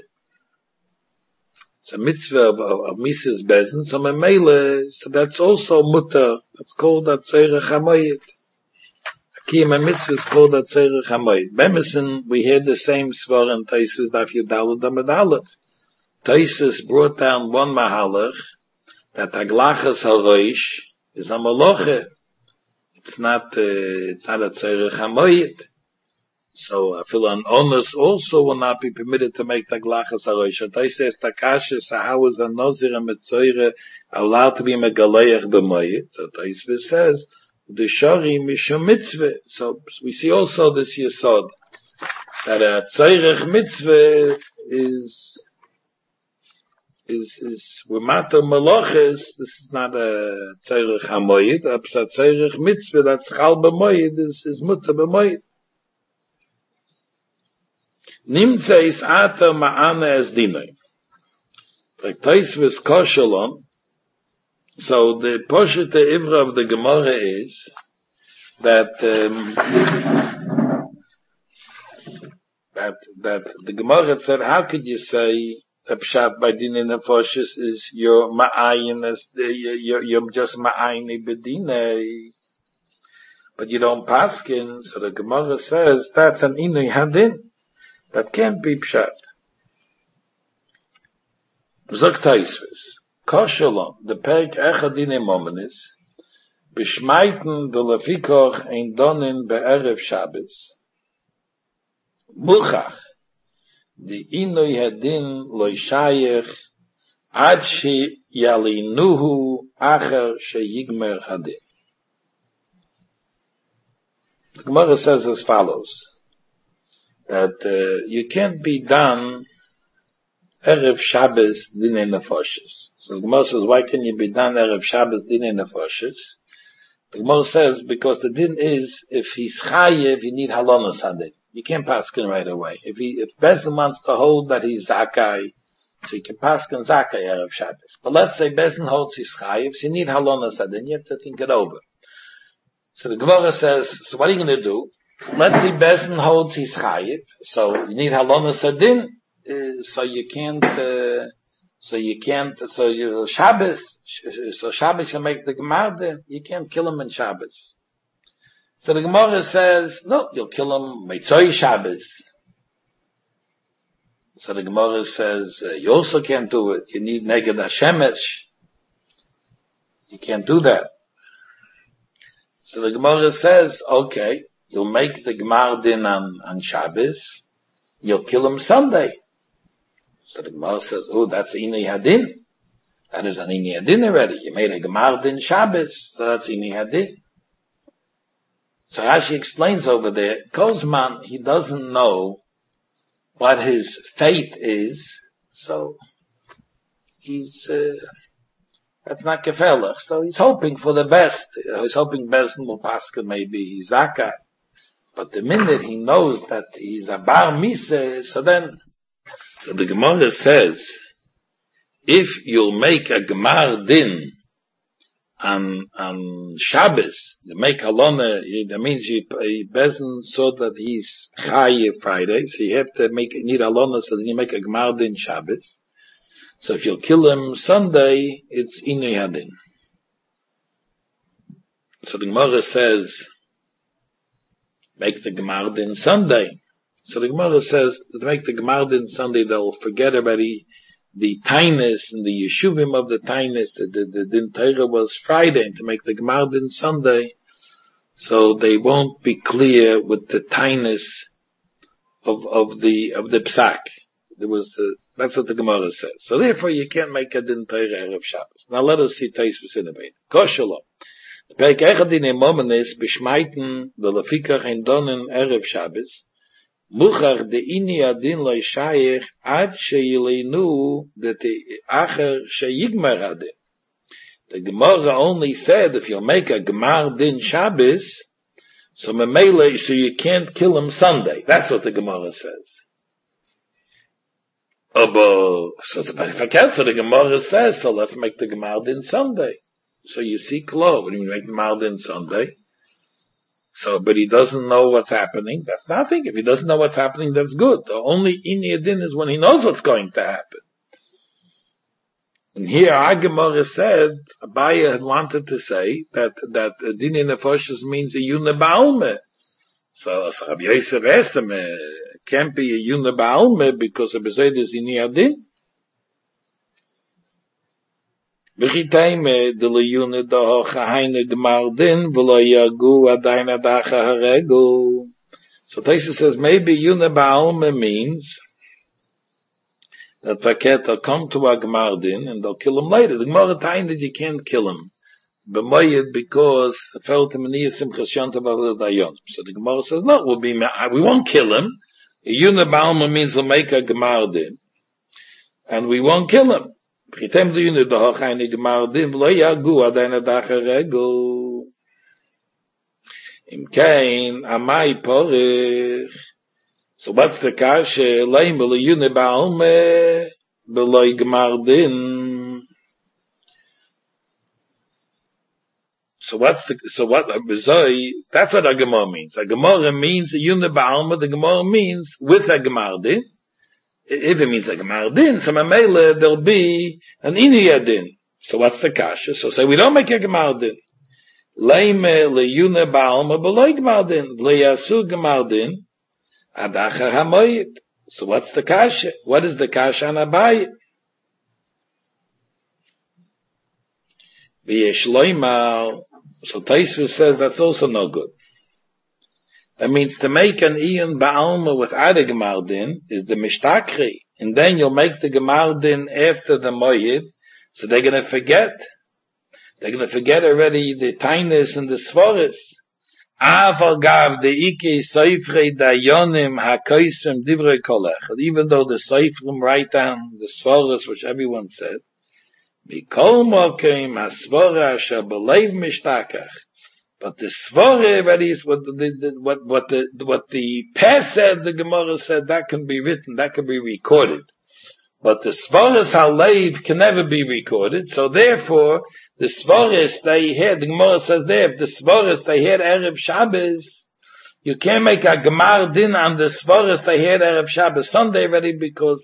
of Mrs. Bezen, so Memele, so that's also mutter, that's called that Tzeirech HaMoyed. Akiyam mitzvah is called that Tzeirech HaMoyed. Bemesen, we hear the same svar in Taisa Daf Yudalad Amud Aleph. Taisa brought down one mahalach, that Aglachas HaRoish is a Moloche. It's not a Tzeirech HaMoyed. So I feel an onus also will not be permitted to make the Aglachas HaRoish. And I say, Takasha, so how is a Nozir and Metzoire allowed to be Megaleach b'Moyed? So Taisve says, the Shari Mishum Mitzvah. So we see also this Yesod, that a Tzeirech Mitzvah is Wemato Meloches, this is not a Tzeirech HaMoyed, a Tzeirech Mitzvah, that's Chal b'Moyed, is Mutter b'Moyed. Nimtze is Ata Ma'ana as Dinoi. Like Taisvis Koshalon, so the Poshete Ivra of the Gemara is that the Gemara said, how could you say the Pshat by Dinei Nefoshes is your Ma'ayin, you're just Ma'ayni B'Dinei, but you don't paskin, so the Gemara says that's an Inui Hadin. That can't be Pshat. Zog Taisvis. Koshalom, the Perk Echadine Momenis, Bishmaiten de Lefikoch ein Donin be'erev Shabbos, Muchach, the Inui Hadin loy Shayech, Ad she Yalinuhu Acher sheyigmer Hadin. The Gemara says as follows, that you can't be done Erev Shabbos Dinei Nefoshes. So the Gemara says, why can you be done Erev Shabbos Dinei Nefoshes? The Gemara says, because the din is, if he's Chayev, you need Halonos Hadin. You can't paskin right away. If Bezdin wants to hold that he's Zakai, so you can paskin Zakai Erev Shabbos. But let's say Bezdin holds he's Chayev, so you need Halonos Hadin. You have to think it over. So the Gemara says, so what are you going to do? Let's say Bezdin holds his chayiv, so you need halonas hadin, so Shabbos you make the Gemara, you can't kill him in Shabbos. So the Gemara says, no, you'll kill him Meitzoi Shabbos. So the Gemara says, you also can't do it, you need Neged Hashemesh. You can't do that. So the Gemara says, okay, you'll make the Gemar din on Shabbos, you'll kill him Sunday. So the Gemara says, oh, that's Inui Hadin. That is an Inui Hadin already. You made a Gemar din Shabbos, so that's Inui Hadin. So Rashi explains over there, Kozman, he doesn't know what his fate is, so he's, that's not gefährlich. So he's hoping for the best. He's hoping Bezdin will paskin maybe Zakai. But the minute he knows that he's a bar miseh, so the Gemara says, if you'll make a Gemar din on Shabbos, you make halona, that means Bezdin saw that he's Chayev Friday, so you have to need halona, so then you make a Gemar din Shabbos. So if you'll kill him Sunday, it's Inui Hadin. So the Gemara says, make the Gemar din Sunday. So the Gemara says, to make the Gemar din Sunday, they'll forget about the Tainus and the Yeshuvim of the Tainus. The Din Torah was Friday, and to make the Gemar din Sunday, so they won't be clear with the Tainus of the Psak. That's what the Gemara says. So therefore you can't make a Din Torah Erev Shabbos. Now let us see Taisvus in a bit. Koshalom. The Perek Echad in Emomenes Bishmaiten the Lefikach in Donen Erev Shabbos Muchach de ini adin lo shayich ad sheyilenu that the acher sheyigmar adin. The Gemara only said if you'll make a Gemar Din Shabbos, so Memele, so you can't kill him Sunday. That's what the Gemara says. So the Gemara says, so let's make the Gemar Din Sunday. So you see, Klo, when you make the Gemar Din Sunday, so, but he doesn't know what's happening, that's nothing. If he doesn't know what's happening, that's good. The only Ini Adin is when he knows what's going to happen. And here, our Gemara said, Abaye had wanted to say that Dini Nefoshes means a Yuna Ba'alme. So Rabbi Yosef asked him, can't be a Yuna Ba'alme because Rabbi Zed is Ini Adin. V'chitayme de le Yuna Dahocha Haine Gemar Din v'lo Yagu Adayna Dacha Haregu. So Taisa says maybe Yuna Ba'alme means that Vaket will come to a Gemar Din and they'll kill him later. The Gemara time that you can't kill him. B'moyed because the felt him in Simchas Yontav Dayon. So the Gemara says, no, we won't kill him. Yuna Ba'alma means we'll make a Gemar Din. And we won't kill him. B'chitem du Yuna Dahochayne Gemar Din v'lo yagu adayna dacha regu. Im kein amai porich. So what's the kasha? Leim v'lo Yuna Ba'alma v'lo Gemar Din. So what, that's what a Gemara means. A Gemara means a Yuna Ba'alma, the Gemara means with a Gemar Din. If it means a Gemar Din, so Mamela, there'll be an Ini Din. So what's the kasha? So say we don't make a Gemar Din. Leime le Yuna Ba'alma b'lo Gemar Din. Le Yasu Gemar Din. Adacha hamoyit. So what's the kasha? What is the kasha on Abaye? V'yesh loimar. So Taisva says that's also no good. That means to make an Iyan Ba'alma without a Gemar Din is the Mishtakri. And then you'll make the Gemar Din after the Moyed. So they're going to forget. They're going to forget already the Tainus and the Svaris. Aval gav the Ike Seifrei Dayonim HaKoisrim Divrei Kolech. Even though the Seifrim write down the Svaris, which everyone said, Mikol Mokim HaSvara Asher B'Leiv Mishtakach. But the Svara, that is what the past said, the Gemara said, that can be written, that can be recorded. But the Svaras HaLeiv can never be recorded, so therefore, the Svaras they had, the Gemara says there, if the Svaras they had Erev Shabbos, you can't make a Gemar Din on the Svaras they had Erev Shabbos Sunday already, because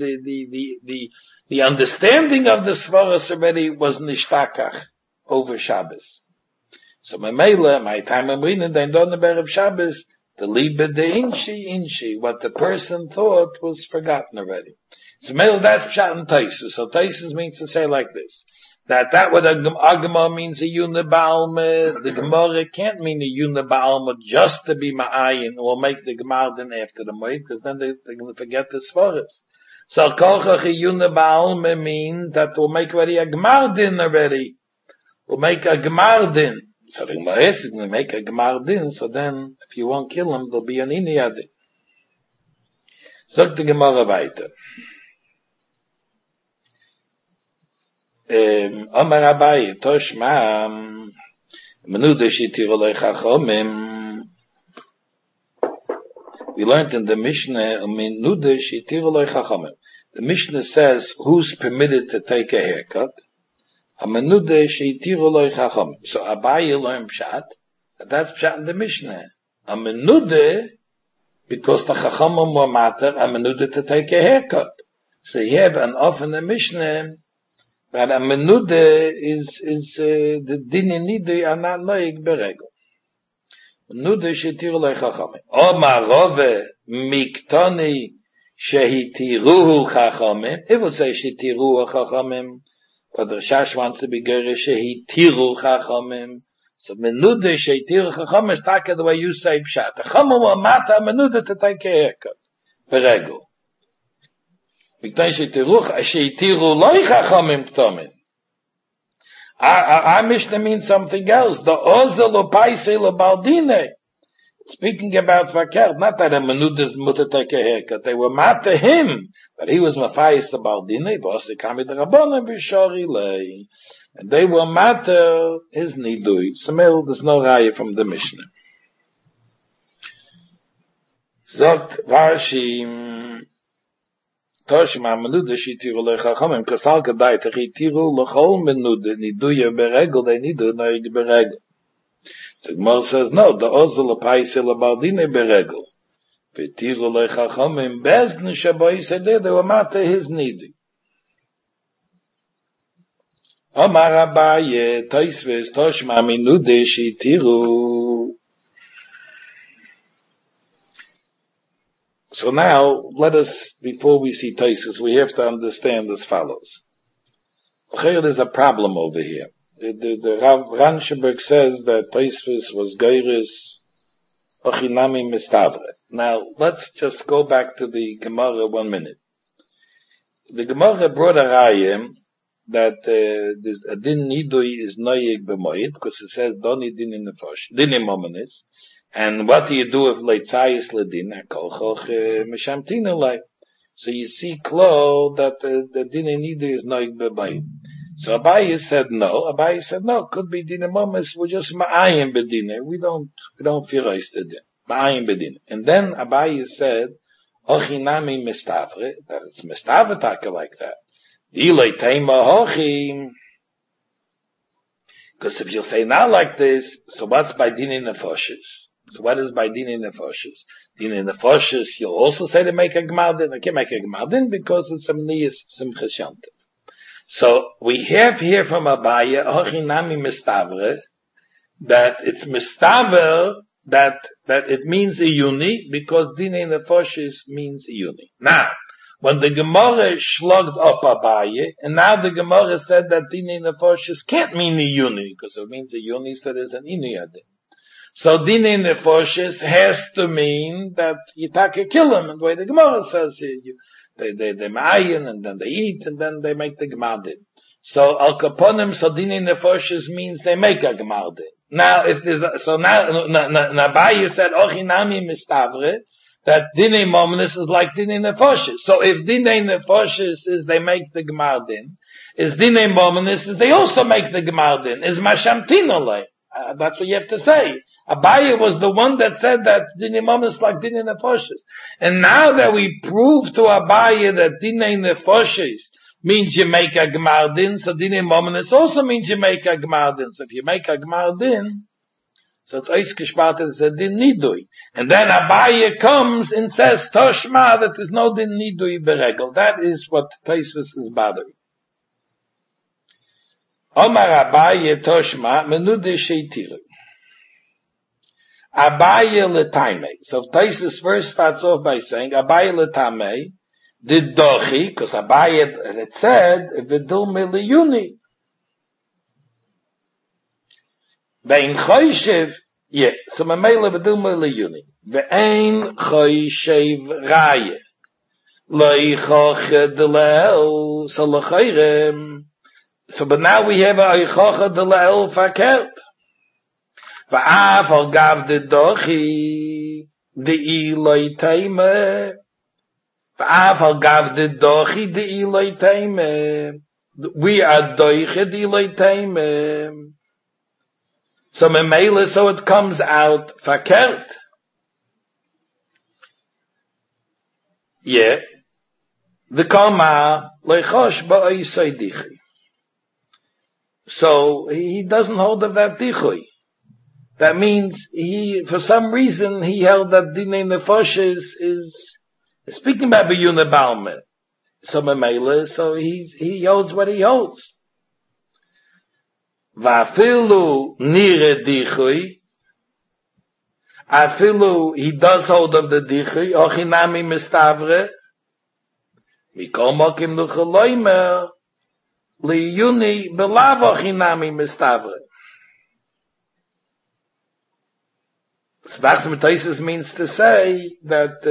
the understanding of the Svaras already was Nishtakach over Shabbos. So my time I'm reading, they don't know Erev Shabbos, the Liebe de Inshi, what the person thought was forgotten already. So Mela, that's Pshat and Taisus. So Taisus means to say like this, that what a Gemara means a Yuna Ba'alma, the Gemara can't mean a Yuna Ba'alma just to be Ma'ayin, or make the Gemara then after the Moed, because then they're going to forget the Svaras. So Kolchach a Yuna Ba'alma means that we'll make already a Gemar Din already. We'll make a Gemar Din. So the Gemara is going to make a Gemar Din, so then if you won't kill him, there'll be an Ini Adin. Sagt die Gemara weiter. Omer Abaye, Toshma, Menude Shitiru Lei Chachomim. We learned in the Mishnah, Menude Shitiru Lei Chachomim. The Mishnah says, who's permitted to take a haircut? Menude Shitiru Lei Chachomim. So Abaye learned Pshat, that's Pshat in the Mishnah. Menude, because the Chachomim were matter, Menude to take a haircut. So you have an off in the Mishnah, but a menude is the dini nidui are not loik beregel. Menude shetiru lei chachamim. Omar rove miktoni shehitiruhu chachamim. It would say shetiruhu chachamim, but the Rashash wants to be gerish shehitiru chachamim. So menude shehitiru chachamim is taka the way you say pshat. The chachamim will mata menude to take a haircut. Beregel. Our Mishnah means something else. The ozel lo paise lo baldine. speaking about Fakert, not that a menudas mutter take a haircut. They were mad to him, but he was mafayis the Baldine, bosi kami the Rabbanon b'shori lei. And they were mad to his nidui. Samil, there's no raya from the Mishnah. Zogt Rashi, Toshim ha-menuda shitiru lechachamim, kasal kadai techitiru lechol menuda, niduya beregel, they nidu noig beregel. So Gemara says, no, the ozul apaisi lebaldine beregel. V'tiru lechachamim, bezgn shabai sedeh, they were mata his nidui. Omar Abaye, Toisves, Toshim ha-menuda shitiru. So now, let us, before we see Taisus, we have to understand as follows. There's a problem over here. The Rav Ranshenberg says that Taisus was Geiris Ochinami Mistavre. Now, let's just go back to the Gemara 1 minute. The Gemara brought a rayim that a din nidui is noyeg b'moyed, because it says doni din in the fosh, din in momenis. And what do you do if leitzayis ledin hakolchoch mishamtina lei? So you see, Klo, that the din nidui is noyeg b'moyed. So Abaye said no. Abaye said no. Could be din momenis. We're just ma'ayim bedine. We don't firish the din. Ma'ayim bedine. And then Abaye said ochinami mistavre, that it's mistavre taka like that. Because if you say not like this, so what's by din in nefoshes? So what is by din in nefoshes? Din in nefoshes, you'll also say to make a gemardin. I can't make a gemardin because it's a mniyas simchas yontif. So we have here from Abaye, hochinami mistavre, that it's mistaver, that it means a yuni, because din in nefoshes means a yuni. Now, when the Gemara shlugged up Abaye, and now the Gemara said that Dinei Nefoshes can't mean a yuni, because it means a yuni, so there's an inuyadin. So Dinei Nefoshes has to mean that you take kill him, and the way the Gemara says here, they ma'ayin, and then they eat, and then they make the Gemardin. So Al Kaponim, so Dinei Nefoshes means they make a Gemardin. Now, if there's so now Abaye said, Ochinami Mistavre, that Dinei Momenis is like Dinei Nefoshes. So if Dinei Nefoshes is they make the Gemardin, is Dinei Momenis is they also make the Gemardin, is Mashamtinolei. That's what you have to say. Abaye was the one that said that Dinei Momenis is like Dinei Nefoshes. And now that we prove to Abaye that Dinei Nefoshes means you make a Gemardin, so Dinei Momenis also means you make a Gemardin. So if you make a Gemardin, so it's ois gespart, it's a din nidui. And then Abaye comes and says, Toshma, that there's no din nidui beregel. That is what Tosfos is bothering. Omar Abaye Toshma, menude sheitiru. Abaye letame. So Tosfos first starts off by saying, Abaye letame, did dochi, because Abaye had said, vidul me liyuni. Ve'in choyshev, yeah, so mamela v'duma liyuni. Ve'in choyshev raya. Loi choche delel, so l'choyrem. So, but now we have a choche delel fakert. Va'af al gav de dochi, de iloi teime. Va'af al gav de dochi, de iloi teime. We are doiche de iloi teime. So memela, so it comes out fakert. Yeah. The kama lechosh ba'isay dichi. So he doesn't hold of that dichui. That means for some reason, he held that dinei nefoshes is speaking about b'yuna balme. So memela, so he holds what he holds. Vafilu nire dichui. Afilu, he does hold of the dichui. Ochinami mistavre. Mikol mokim nuchaloimer. Liyuni belav ochinami mistavre. So that's what Tosfos means to say that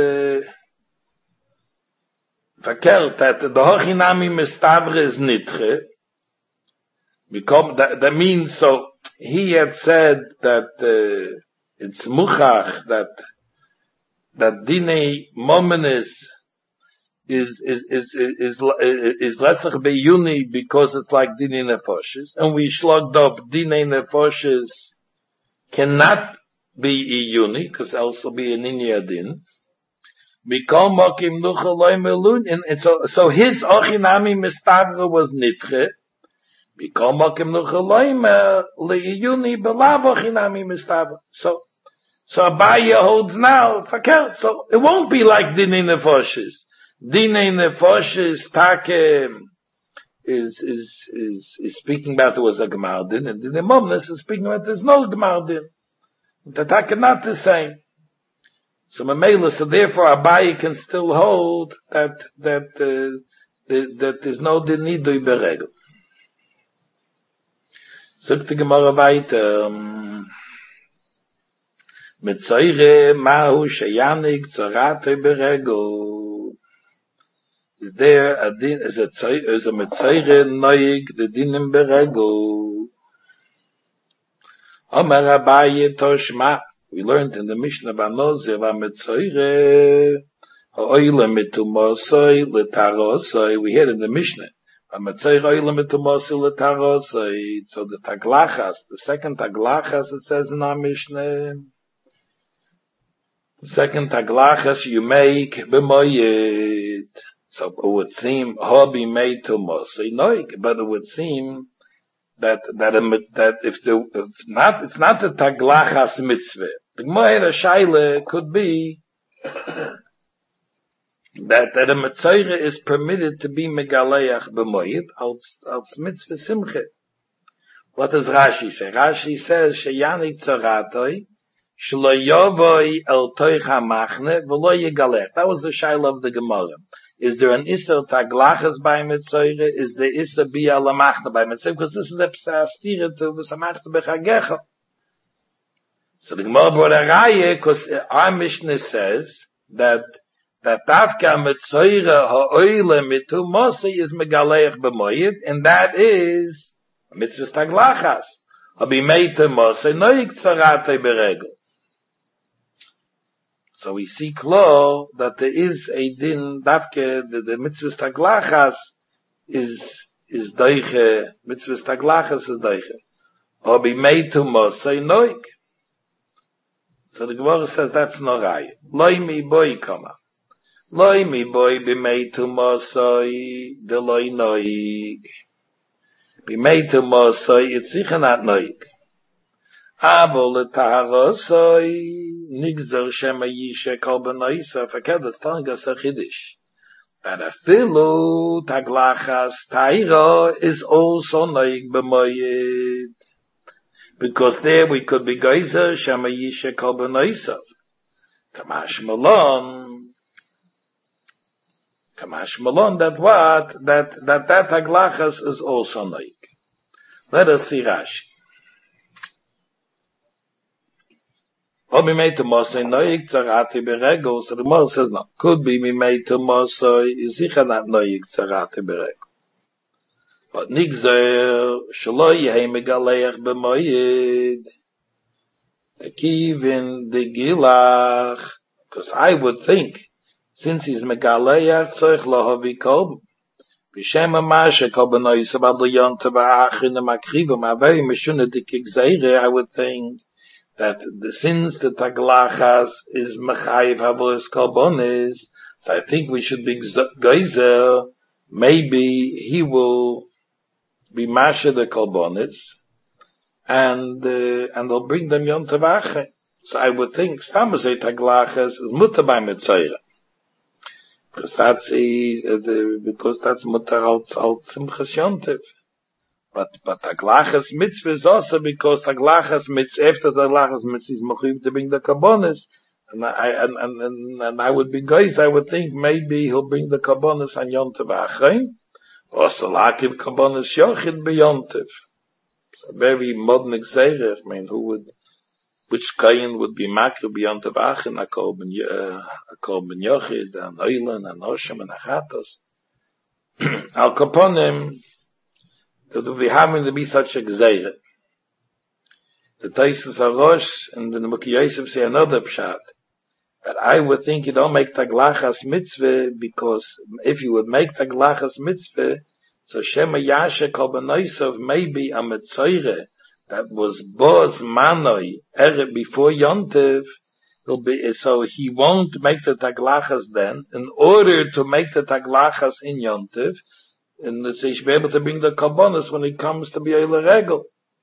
verkehrt, that the ochinami mistavre is nitche. That means, so he had said that it's muchach that Dinei Momenis is letzach beyuni because it's like Dinei Nefoshes, and we shlogged up Dinei Nefoshes cannot be iyuni because else will be an inyadin. Mikol mokim nuchaloi melun, and so his ochinami mistavra was nitche. Mikol mokim nuchaloi leiyuni belav ochinami mistavra. So Abaye holds now fakel. So it won't be like Dinei Nefoshes. Dinei Nefoshes take is speaking about there was a Gemardin, and Dinei Momnes is speaking about there's no Gemardin. The take not the same. So Mamela, so therefore Abaye can still hold that there's no Dinidui Beregel. Sagt die Gemara weiter. Mitzoire mahu sheyanik tzorate beregel. Is there a din, is a mitzoire noig the dinim beregel? Omer Abaye toshma. We learned in the Mishnah Banoze va mitzoire ha'oile mitumosoi letarosoi. We heard in the Mishnah va mitzoire oile mitumosoi letarosoi. So the taglachas, the second taglachas, it says in our Mishnah. The second taglachas you make b'moyed. So it would seem hobby made to mosei noik, but it would seem that if it's not the taglachas mitzvah. The Gemara Shaila could be that a mitzvah is permitted to be megaleach b'moyed als mitzvah simche. What does Rashi say? Rashi says sheyanik tzoratoi. That was the shaila of the Gemara. Is there an Isser Taglachas by Mitzvah? Is there Isser Bia Lamachna by Mitzvah? Because this is a Psa-Astira to V'samachta B'chagecha. So the Gemara brought a Raya, because our Mishnah says that Tavka Mitzvah Ha'oile Mitu Mosi is Megaleich B'moyed, and that is Mitzvah Taglachas. Habi Meite Mosi Noik Tzarate Beregel. So we see clear that there is a din davke, the mitzvah taglachas is deiche, mitzvah taglachas is deiche. Or be made to mosei noik. So the Gemara says that's no right. Loi mi boy kama. Loi mi boy be made to mosei de loi noik. Be made to mosei, it's sicher not noik. Aber le taharosoi nigzer shema yishe kol benoisa verkehrt das Tangas a Chiddush. That a filu taglachas taira is also noig b'moyed. Because there we could be geyser shema yishe kol benoisa. Kamash malon that what? That taglachas is also noig. Let us see Rashi. Or be made to Mosai noig tzarati beregel. So the Gemara says no. Could be made to Mosai is sicher not noig tzarati beregel. But nigzer shelo yehi megaleach b'moyed. Ekivin de gilach. Because I would think, since he's megaleach tzorich lohavi kolb. B'shem amashe kol b'noyis abad l'yontav ha'achin ha'makrivim ha'vei meshunedik gzeire, I would think that since the taglachas is mechayiv havos kolbonis, so I think we should be geyser. Maybe he will be mashe the kolbonis, and they'll bring them yom tavachin. So I would think stamazay taglachas is mutter by mitzayra, because that's mutter al simchas yontiv. But taglachas mitzvah is also because taglachas mitzvah, after taglachas mitzvah is mechuyev to bring the karbonis, and I would be guys, I would think maybe he'll bring the karbonis on Yom Tov Achrein, or salakiv karbonis yochid beyontiv. So very modern exerah. I mean, which kain would be makir beyond Tov Achrein, a korban yochid, and oilen, and oshem, and achatos. Al kaponim, that we having to be such a gzeire. The Taisus Arosh and the Nebuchadnezzar Yosef say another pshat. But I would think you don't make taglachas mitzvah, because if you would make taglachas mitzvah, so Shema Yasha Kolbanoisov maybe a Metzoire that was Boz Manoi before Yontiv will be, so he won't make the taglachas then, in order to make the taglachas in Yontiv, and so he should be able to bring the Kolbonos when he comes to be a Regel.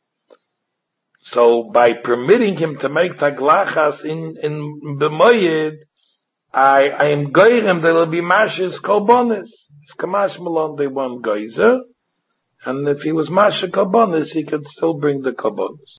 So by permitting him to make taglachas in B'moyed, I am goyrem, there will be mashis kolbonis. It's kamash malon, they want geyser. And if he was masha kolbonis, he could still bring the kolbonis.